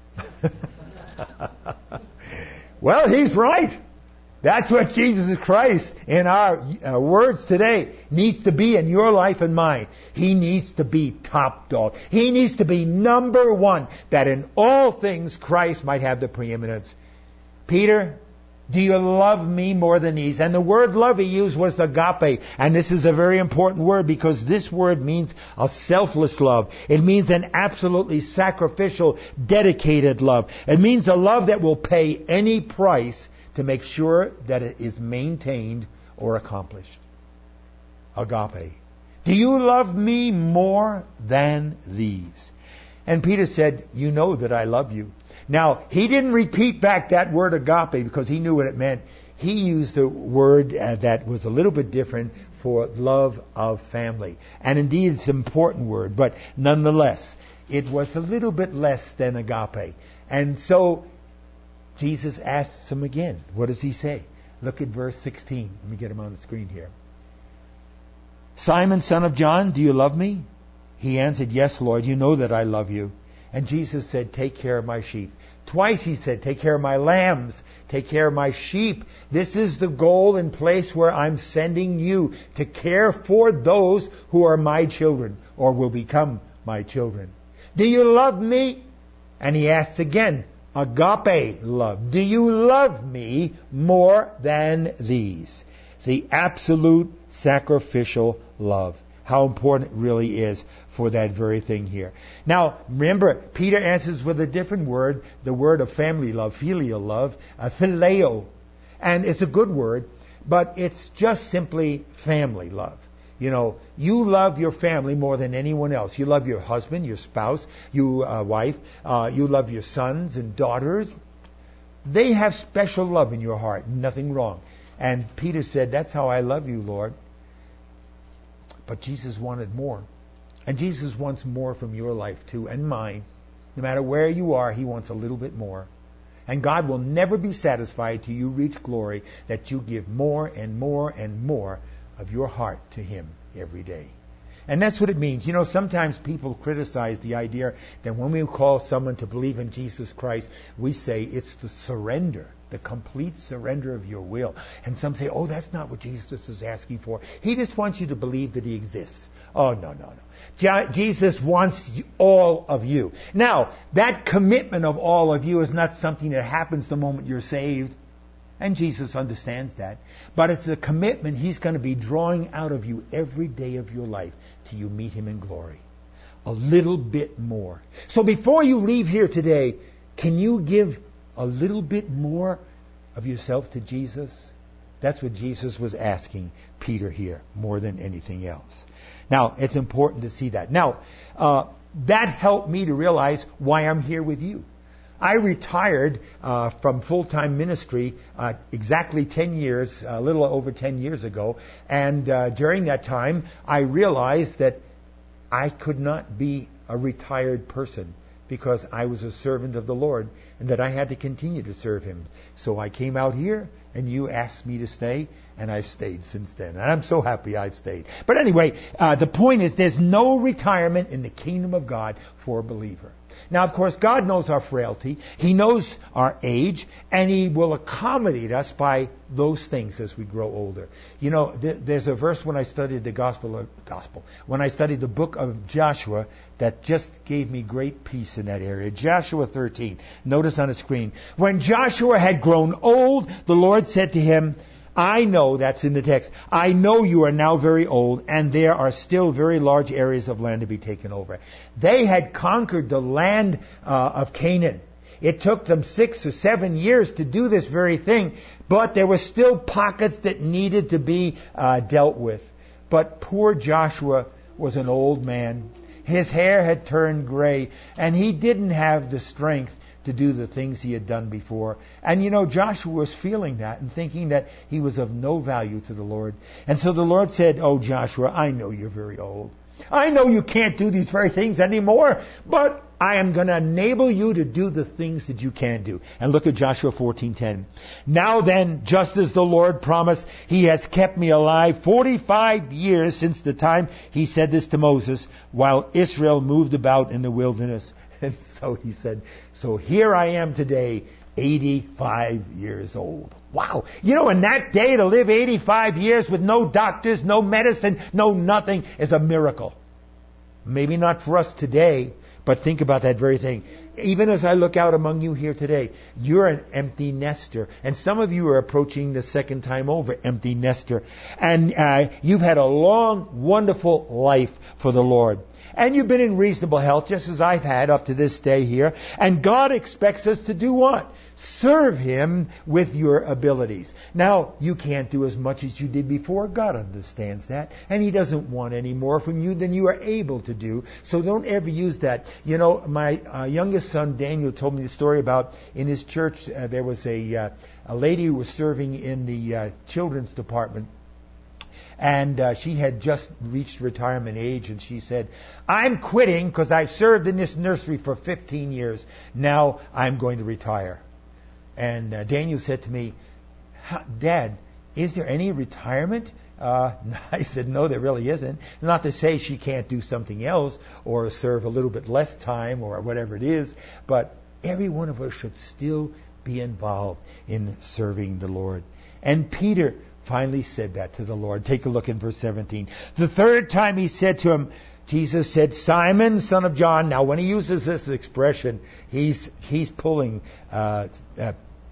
[SPEAKER 1] Well, he's right. That's what Jesus Christ in our uh, words today needs to be in your life and mine. He needs to be top dog. He needs to be number one, that in all things Christ might have the preeminence. Peter, do you love me more than these? And the word love he used was agape. And this is a very important word because this word means a selfless love. It means an absolutely sacrificial, dedicated love. It means a love that will pay any price to make sure that it is maintained or accomplished. Agape. Do you love me more than these? And Peter said, "You know that I love you." Now, he didn't repeat back that word agape because he knew what it meant. He used a word uh, that was a little bit different for love of family. And indeed, it's an important word, but nonetheless, it was a little bit less than agape. And so, Jesus asks him again. What does he say? Look at verse sixteen. Let me get him on the screen here. "Simon, son of John, do you love me?" He answered, "Yes, Lord, you know that I love you." And Jesus said, "Take care of my sheep." Twice he said, "Take care of my lambs. Take care of my sheep." This is the goal and place where I'm sending you, to care for those who are my children or will become my children. Do you love me? And he asks again, agape love. Do you love me more than these? The absolute sacrificial love. How important it really is for that very thing here. Now, remember, Peter answers with a different word, the word of family love, filial love, a phileo. And it's a good word, but it's just simply family love. You know, you love your family more than anyone else. You love your husband, your spouse, your uh, wife. Uh, you love your sons and daughters. They have special love in your heart. Nothing wrong. And Peter said, that's how I love you, Lord. But Jesus wanted more. And Jesus wants more from your life too, and mine. No matter where you are, He wants a little bit more. And God will never be satisfied till you reach glory, that you give more and more and more of your heart to Him every day. And that's what it means. You know, sometimes people criticize the idea that when we call someone to believe in Jesus Christ, we say it's the surrender, the complete surrender of your will. And some say, oh, that's not what Jesus is asking for. He just wants you to believe that He exists. Oh, no, no, no. Je- Jesus wants all of you. Now, that commitment of all of you is not something that happens the moment you're saved. And Jesus understands that. But it's a commitment He's going to be drawing out of you every day of your life till you meet Him in glory. A little bit more. So before you leave here today, can you give a little bit more of yourself to Jesus? That's what Jesus was asking Peter here, more than anything else. Now, it's important to see that. Now, uh, that helped me to realize why I'm here with you. I retired uh, from full-time ministry uh, exactly ten years, a little over ten years ago. And uh, during that time, I realized that I could not be a retired person because I was a servant of the Lord and that I had to continue to serve Him. So I came out here and you asked me to stay, and I've stayed since then. And I'm so happy I've stayed. But anyway, uh, the point is there's no retirement in the kingdom of God for a believer. Now, of course, God knows our frailty. He knows our age, and He will accommodate us by those things as we grow older. You know, th- there's a verse when I studied the gospel, of, gospel, when I studied the book of Joshua that just gave me great peace in that area. Joshua thirteen. Notice on the screen. When Joshua had grown old, the Lord said to him, I know, that's in the text, I know you are now very old, and there are still very large areas of land to be taken over. They had conquered the land uh, of Canaan. It took them six or seven years to do this very thing, but there were still pockets that needed to be uh, dealt with. But poor Joshua was an old man. His hair had turned gray, and he didn't have the strength to do the things he had done before. And you know, Joshua was feeling that and thinking that he was of no value to the Lord. And so the Lord said, oh Joshua, I know you're very old. I know you can't do these very things anymore, but I am going to enable you to do the things that you can do. And look at Joshua fourteen ten. Now then, just as the Lord promised, He has kept me alive forty-five years since the time He said this to Moses, while Israel moved about in the wilderness. And so He said, so here I am today, eighty-five years old. Wow. You know, in that day to live eighty-five years with no doctors, no medicine, no nothing is a miracle. Maybe not for us today, but think about that very thing. Even as I look out among you here today, you're an empty nester. And some of you are approaching the second time over, empty nester. And uh, you've had a long, wonderful life for the Lord. And you've been in reasonable health, just as I've had up to this day here. And God expects us to do what? Serve Him with your abilities. Now, you can't do as much as you did before. God understands that. And He doesn't want any more from you than you are able to do. So don't ever use that. You know, my uh, youngest son, Daniel, told me the story about in his church, uh, there was a, uh, a lady who was serving in the uh, children's department. And uh, she had just reached retirement age, and she said, I'm quitting because I've served in this nursery for fifteen years. Now I'm going to retire. And uh, Daniel said to me, Dad, is there any retirement? Uh, I said, no, there really isn't. Not to say she can't do something else or serve a little bit less time or whatever it is, but every one of us should still be involved in serving the Lord. And Peter finally said that to the Lord. Take a look in verse seventeen. The third time he said to him, Jesus said, Simon, son of John. Now, when he uses this expression, he's he's pulling uh, uh,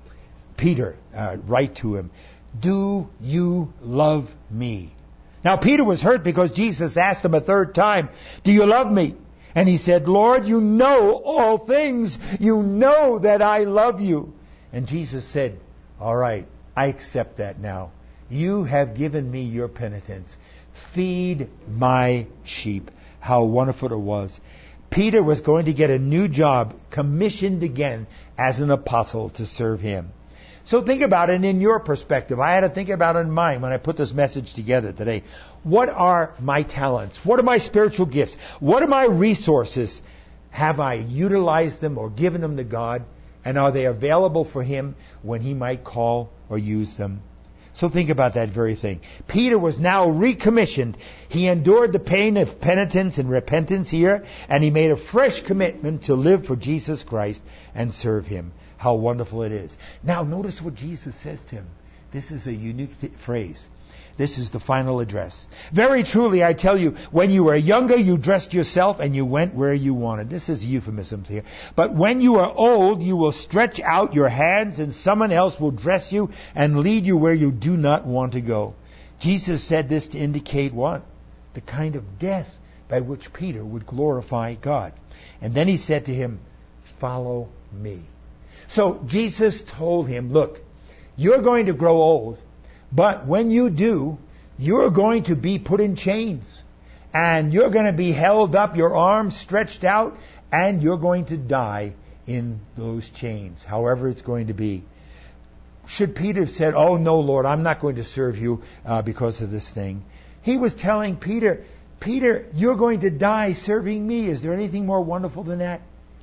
[SPEAKER 1] Peter uh, right to him. Do you love me? Now, Peter was hurt because Jesus asked him a third time, do you love me? And he said, Lord, you know all things. You know that I love you. And Jesus said, all right, I accept that now. You have given me your penitence. feed my sheep. How wonderful it was. Peter was going to get a new job, commissioned again as an apostle to serve him. So think about it in your perspective. I had to think about it in mine when I put this message together today. What are my talents? What are my spiritual gifts? What are my resources? Have I utilized them or given them to God? And are they available for Him when He might call or use them? So think about that very thing. Peter was now recommissioned. He endured the pain of penitence and repentance here, and he made a fresh commitment to live for Jesus Christ and serve Him. How wonderful it is. Now notice what Jesus says to him. This is a unique th- phrase. This is the final address. Very truly, I tell you, when you were younger, you dressed yourself and you went where you wanted. This is euphemisms here. But when you are old, you will stretch out your hands and someone else will dress you and lead you where you do not want to go. Jesus said this to indicate what? The kind of death by which Peter would glorify God. And then he said to him, follow me. So Jesus told him, look, you're going to grow old. But when you do, you're going to be put in chains. And you're going to be held up, your arms stretched out, and you're going to die in those chains, however it's going to be. Should Peter have said, oh no, Lord, I'm not going to serve you uh, because of this thing? He was telling Peter, Peter, you're going to die serving me. Is there anything more wonderful than that?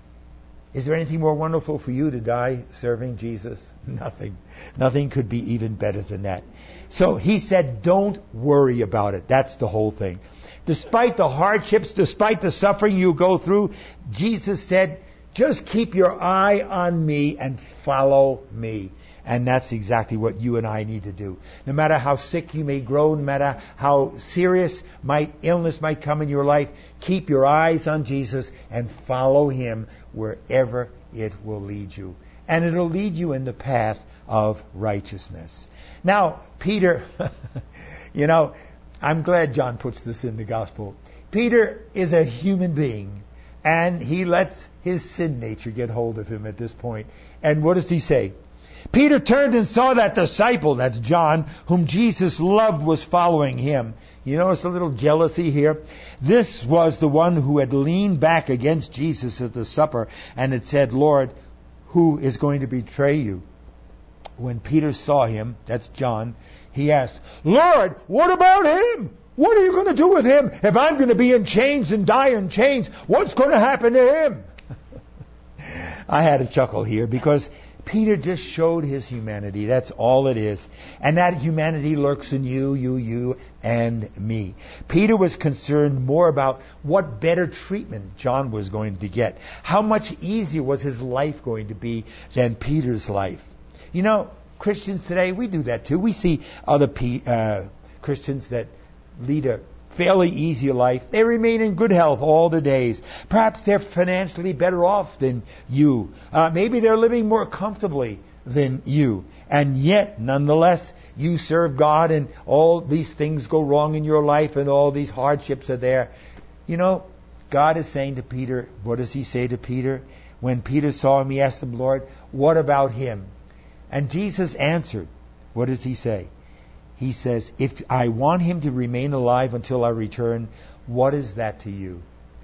[SPEAKER 1] Is there anything more wonderful for you to die serving Jesus? Nothing. Nothing could be even better than that. So he said, don't worry about it. That's the whole thing. Despite the hardships, despite the suffering you go through, Jesus said, just keep your eye on me and follow me. And that's exactly what you and I need to do. No matter how sick you may grow, no matter how serious might illness might come in your life, keep your eyes on Jesus and follow Him wherever it will lead you. And it'll lead you in the path of righteousness. Now, Peter, you know, I'm glad John puts this in the gospel. Peter is a human being, and he lets his sin nature get hold of him at this point. And what does he say? Peter turned and saw that disciple, that's John, whom Jesus loved, was following him. You notice a little jealousy here? This was the one who had leaned back against Jesus at the supper and had said, Lord, who is going to betray you? When Peter saw him, that's John, he asked, Lord, what about him? What are you going to do with him? If I'm going to be in chains and die in chains, what's going to happen to him? I had a chuckle here because Peter just showed his humanity. That's all it is. And that humanity lurks in you, you, you, and me. Peter was concerned more about what better treatment John was going to get. How much easier was his life going to be than Peter's life? You know, Christians today, we do that too. We see other P, uh, Christians that lead a fairly easy life. They remain in good health all the days. Perhaps they're financially better off than you. Uh, maybe they're living more comfortably than you. And yet, nonetheless, you serve God and all these things go wrong in your life and all these hardships are there. You know, God is saying to Peter, what does He say to Peter? When Peter saw him, he asked him, Lord, what about him? And Jesus answered, what does He say? He says, if I want him to remain alive until I return, what is that to you?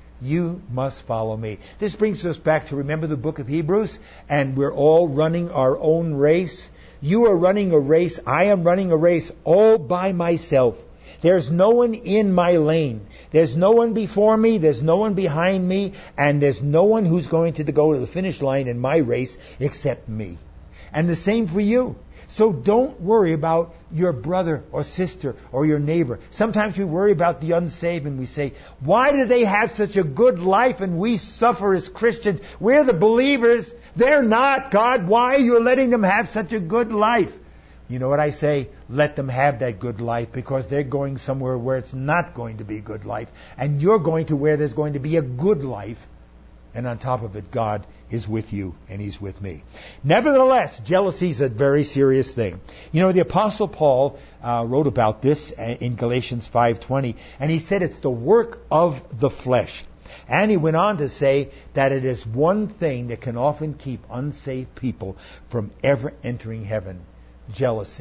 [SPEAKER 1] You must follow me. This brings us back to remember the book of Hebrews, and we're all running our own race. You are running a race. I am running a race all by myself. There's no one in my lane. There's no one before me. There's no one behind me. And there's no one who's going to go to the finish line in my race except me. And the same for you. So don't worry about your brother or sister or your neighbor. Sometimes we worry about the unsaved and we say, why do they have such a good life and we suffer as Christians? We're the believers. They're not. God, why are you letting them have such a good life? You know what I say? Let them have that good life because they're going somewhere where it's not going to be a good life. And you're going to where there's going to be a good life. And on top of it, God is with you and He's with me. Nevertheless, jealousy is a very serious thing. You know, the Apostle Paul uh, wrote about this in Galatians five twenty, and he said it's the work of the flesh. And he went on to say that it is one thing that can often keep unsaved people from ever entering heaven. Jealousy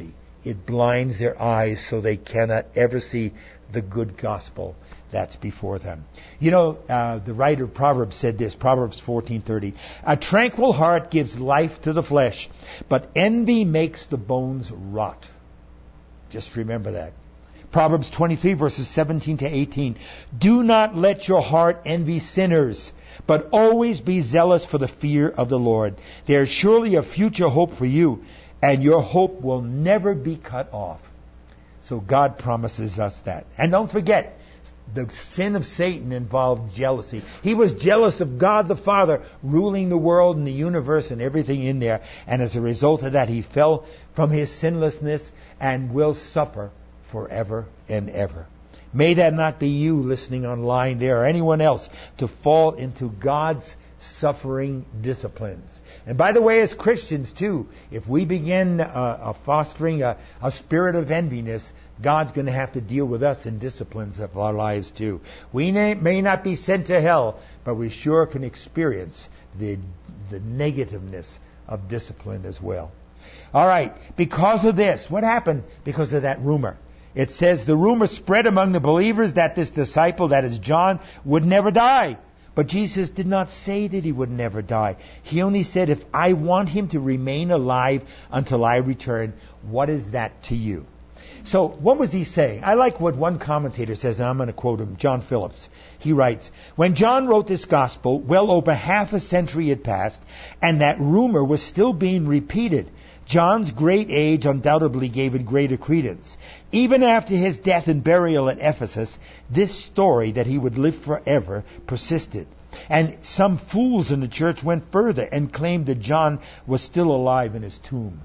[SPEAKER 1] it blinds their eyes so they cannot ever see the good gospel that's before them. You know, uh, the writer of Proverbs said this, Proverbs fourteen thirty. A tranquil heart gives life to the flesh, but envy makes the bones rot. Just remember that. Proverbs twenty-three verses seventeen to eighteen. Do not let your heart envy sinners, but always be zealous for the fear of the Lord. There is surely a future hope for you, and your hope will never be cut off. So God promises us that. And don't forget, the sin of Satan involved jealousy. He was jealous of God the Father ruling the world and the universe and everything in there. And as a result of that, he fell from his sinlessness and will suffer forever and ever. May that not be you listening online there or anyone else to fall into God's suffering disciplines. And by the way, as Christians too, if we begin uh, uh, fostering a, a spirit of enviness, God's going to have to deal with us in disciplines of our lives too. We may, may not be sent to hell, but we sure can experience the, the negativeness of discipline as well. All right, because of this, what happened because of that rumor? It says the rumor spread among the believers that this disciple, that is John, would never die. But Jesus did not say that he would never die. He only said, if I want him to remain alive until I return, what is that to you? So what was he saying? I like what one commentator says, and I'm going to quote him, John Phillips. He writes, when John wrote this gospel, well over half a century had passed, and that rumor was still being repeated. John's great age undoubtedly gave it greater credence. Even after his death and burial at Ephesus, this story that he would live forever persisted. And some fools in the church went further and claimed that John was still alive in his tomb.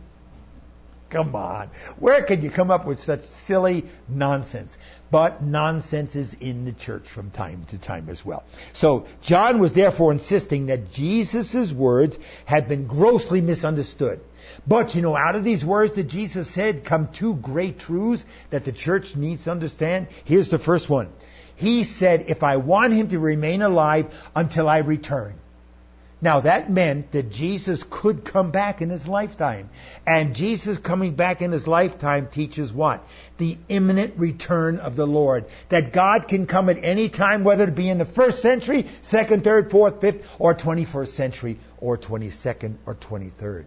[SPEAKER 1] Come on. Where could you come up with such silly nonsense? But nonsense is in the church from time to time as well. So John was therefore insisting that Jesus' words had been grossly misunderstood. But, you know, out of these words that Jesus said come two great truths that the church needs to understand. Here's the first one. He said, if I want him to remain alive until I return. Now, that meant that Jesus could come back in his lifetime. And Jesus coming back in his lifetime teaches what? The imminent return of the Lord. That God can come at any time, whether it be in the first century, second, third, fourth, fifth, or twenty-first century, or twenty-second, or twenty-third.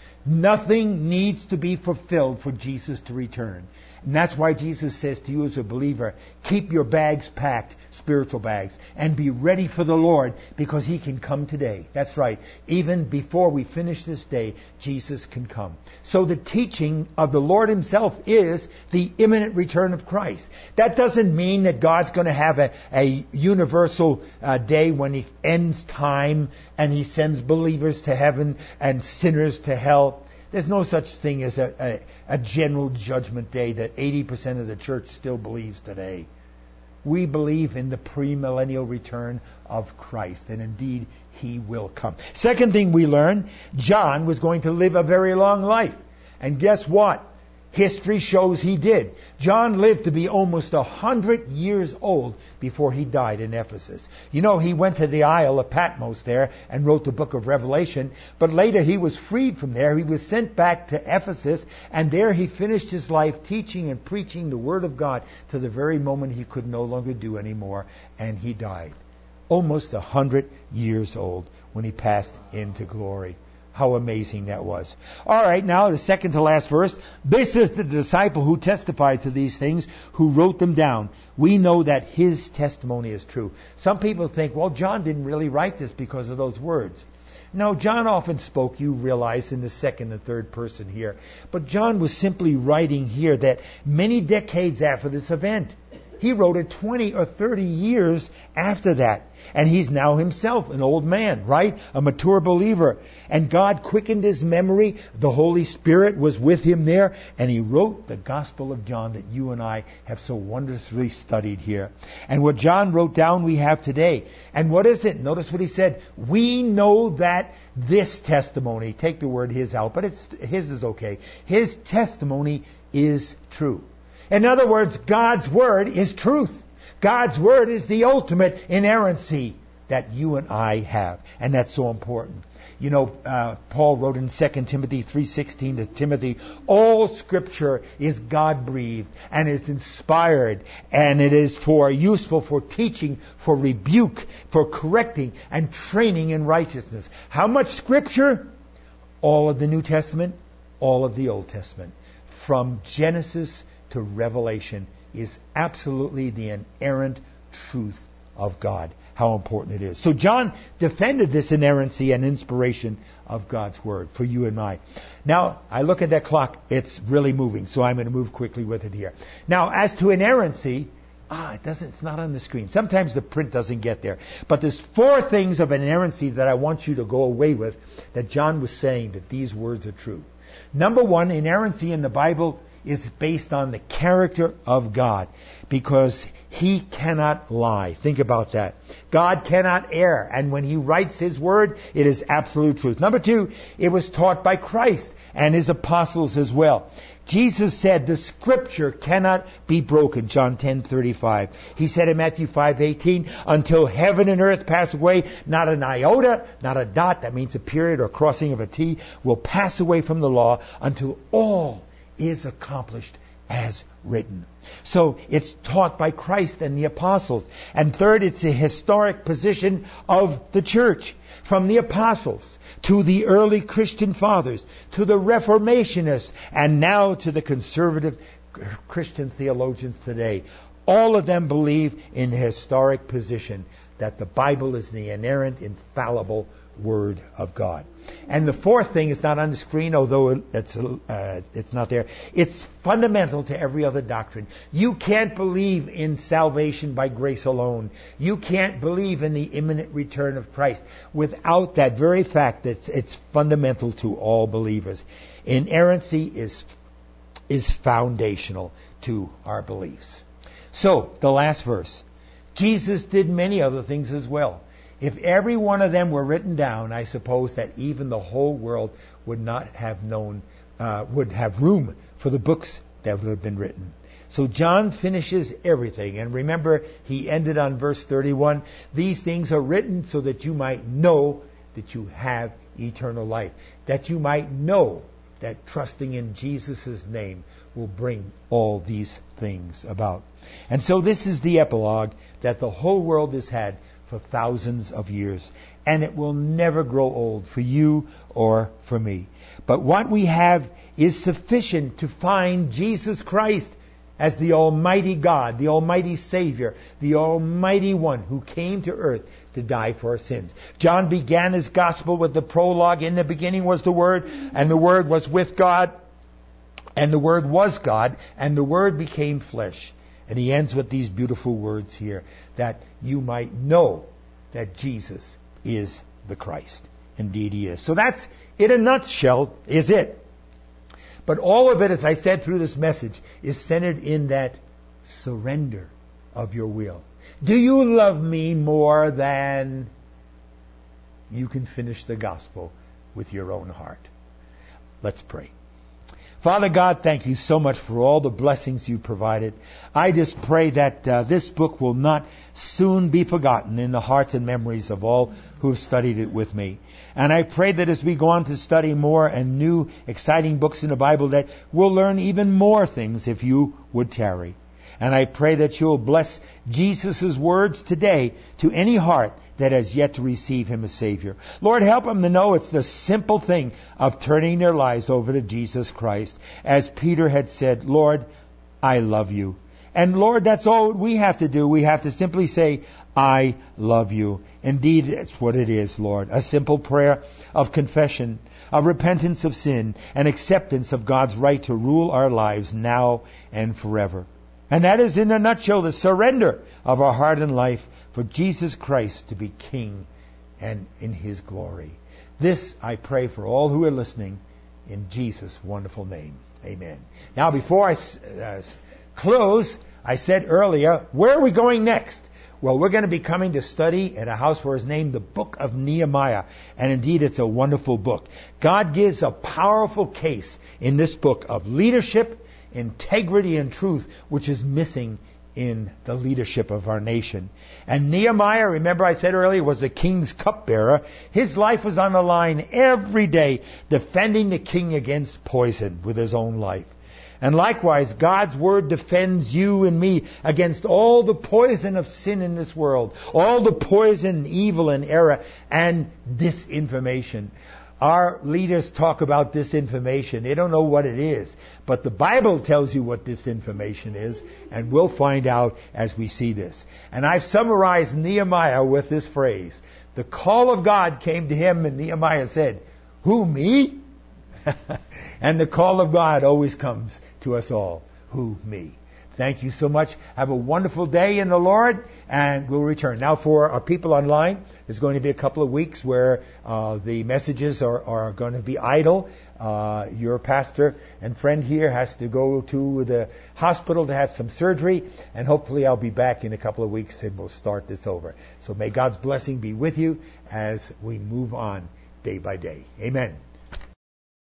[SPEAKER 1] Nothing needs to be fulfilled for Jesus to return. And that's why Jesus says to you as a believer, keep your bags packed, spiritual bags, and be ready for the Lord, because he can come today. That's right. Even before we finish this day, Jesus can come. So the teaching of the Lord himself is the imminent return of Christ. That doesn't mean that God's going to have a, a universal uh, day when he ends time and he sends believers to heaven and sinners to hell. There's no such thing as a, a, a general judgment day that eighty percent of the church still believes today. We believe in the premillennial return of Christ, and indeed he will come. Second thing we learn, John was going to live a very long life. And guess what? History shows he did. John lived to be almost a hundred years old before he died in Ephesus. You know, he went to the Isle of Patmos there and wrote the book of Revelation, but later he was freed from there. He was sent back to Ephesus, and there he finished his life teaching and preaching the Word of God to the very moment he could no longer do anymore, and he died. Almost a hundred years old when he passed into glory. How amazing that was. All right, now the second to last verse. This is the disciple who testified to these things, who wrote them down. We know that his testimony is true. Some people think, well, John didn't really write this because of those words. No, John often spoke, you realize, in the second and third person here. But John was simply writing here that many decades after this event. He wrote it twenty or thirty years after that. And he's now himself an old man, right? A mature believer. And God quickened his memory. The Holy Spirit was with him there. And he wrote the Gospel of John that you and I have so wondrously studied here. And what John wrote down we have today. And what is it? Notice what he said. We know that this testimony, take the word his out, but it's, his is okay. His testimony is true. In other words, God's Word is truth. God's Word is the ultimate inerrancy that you and I have. And that's so important. You know, uh, Paul wrote in Second Timothy three sixteen to Timothy, all Scripture is God-breathed and is inspired, and it is for useful for teaching, for rebuke, for correcting, and training in righteousness. How much Scripture? All of the New Testament, all of the Old Testament. From Genesis to Revelation is absolutely the inerrant truth of God. How important it is. So John defended this inerrancy and inspiration of God's Word for you and I. Now, I look at that clock. It's really moving, so I'm going to move quickly with it here. Now, as to inerrancy, ah, it doesn't, it's not on the screen. Sometimes the print doesn't get there. But there's four things of inerrancy that I want you to go away with that John was saying that these words are true. Number one, inerrancy in the Bible is based on the character of God, because He cannot lie. Think about that. God cannot err, and when He writes His Word, it is absolute truth. Number two, it was taught by Christ and His apostles as well. Jesus said the Scripture cannot be broken, John ten thirty-five. He said in Matthew five eighteen, until heaven and earth pass away, not an iota, not a dot, that means a period or crossing of a T, will pass away from the law until all is accomplished as written. So it's taught by Christ and the apostles. And third, it's a historic position of the church. From the apostles to the early Christian fathers, to the Reformationists, and now to the conservative Christian theologians today. All of them believe in the historic position that the Bible is the inerrant, infallible Word of God. And the fourth thing is not on the screen, although it's, uh, it's not there. It's fundamental to every other doctrine. You can't believe in salvation by grace alone. You can't believe in the imminent return of Christ without that very fact that it's fundamental to all believers. Inerrancy is, is foundational to our beliefs. So, the last verse. Jesus did many other things as well. If every one of them were written down, I suppose that even the whole world would not have known, uh, would have room for the books that would have been written. So John finishes everything. And remember, he ended on verse thirty-one. These things are written so that you might know that you have eternal life. That you might know that trusting in Jesus' name will bring all these things about. And so this is the epilogue that the whole world has had for thousands of years. And it will never grow old for you or for me. But what we have is sufficient to find Jesus Christ as the Almighty God, the Almighty Savior, the Almighty One who came to earth to die for our sins. John began his gospel with the prologue, in the beginning was the Word, and the Word was with God, and the Word was God, and the Word became flesh. And he ends with these beautiful words here, that you might know that Jesus is the Christ. Indeed he is. So that's, in a nutshell, is it. But all of it, as I said through this message, is centered in that surrender of your will. Do you love me more than you can finish the gospel with your own heart? Let's pray. Father God, thank you so much for all the blessings you provided. I just pray that uh, this book will not soon be forgotten in the hearts and memories of all who have studied it with me. And I pray that as we go on to study more and new, exciting books in the Bible, that we'll learn even more things if you would tarry. And I pray that you'll bless Jesus' words today to any heart that has yet to receive Him as Savior. Lord, help them to know it's the simple thing of turning their lives over to Jesus Christ. As Peter had said, Lord, I love you. And Lord, that's all we have to do. We have to simply say, I love you. Indeed, that's what it is, Lord. A simple prayer of confession, of repentance of sin, and acceptance of God's right to rule our lives now and forever. And that is, in a nutshell, the surrender of our heart and life for Jesus Christ to be King and in His glory. This I pray for all who are listening in Jesus' wonderful name. Amen. Now, before I uh, close, I said earlier, where are we going next? Well, we're going to be coming to study at a house where it's named the Book of Nehemiah. And indeed, it's a wonderful book. God gives a powerful case in this book of leadership, integrity, and truth, which is missing in the leadership of our nation. And Nehemiah, remember I said earlier, was the king's cupbearer. His life was on the line every day, defending the king against poison with his own life. And likewise, God's Word defends you and me against all the poison of sin in this world, all the poison, evil, and error, and disinformation. Our leaders talk about disinformation. They don't know what it is. But the Bible tells you what disinformation is, and we'll find out as we see this. And I've summarized Nehemiah with this phrase. The call of God came to him, and Nehemiah said, "Who, me?" And the call of God always comes to us all. Who, me? Thank you so much. Have a wonderful day in the Lord, and we'll return. Now, for our people online, there's going to be a couple of weeks where uh, the messages are, are going to be idle. Uh, your pastor and friend here has to go to the hospital to have some surgery, and hopefully I'll be back in a couple of weeks and we'll start this over. So may God's blessing be with you as we move on day by day. Amen.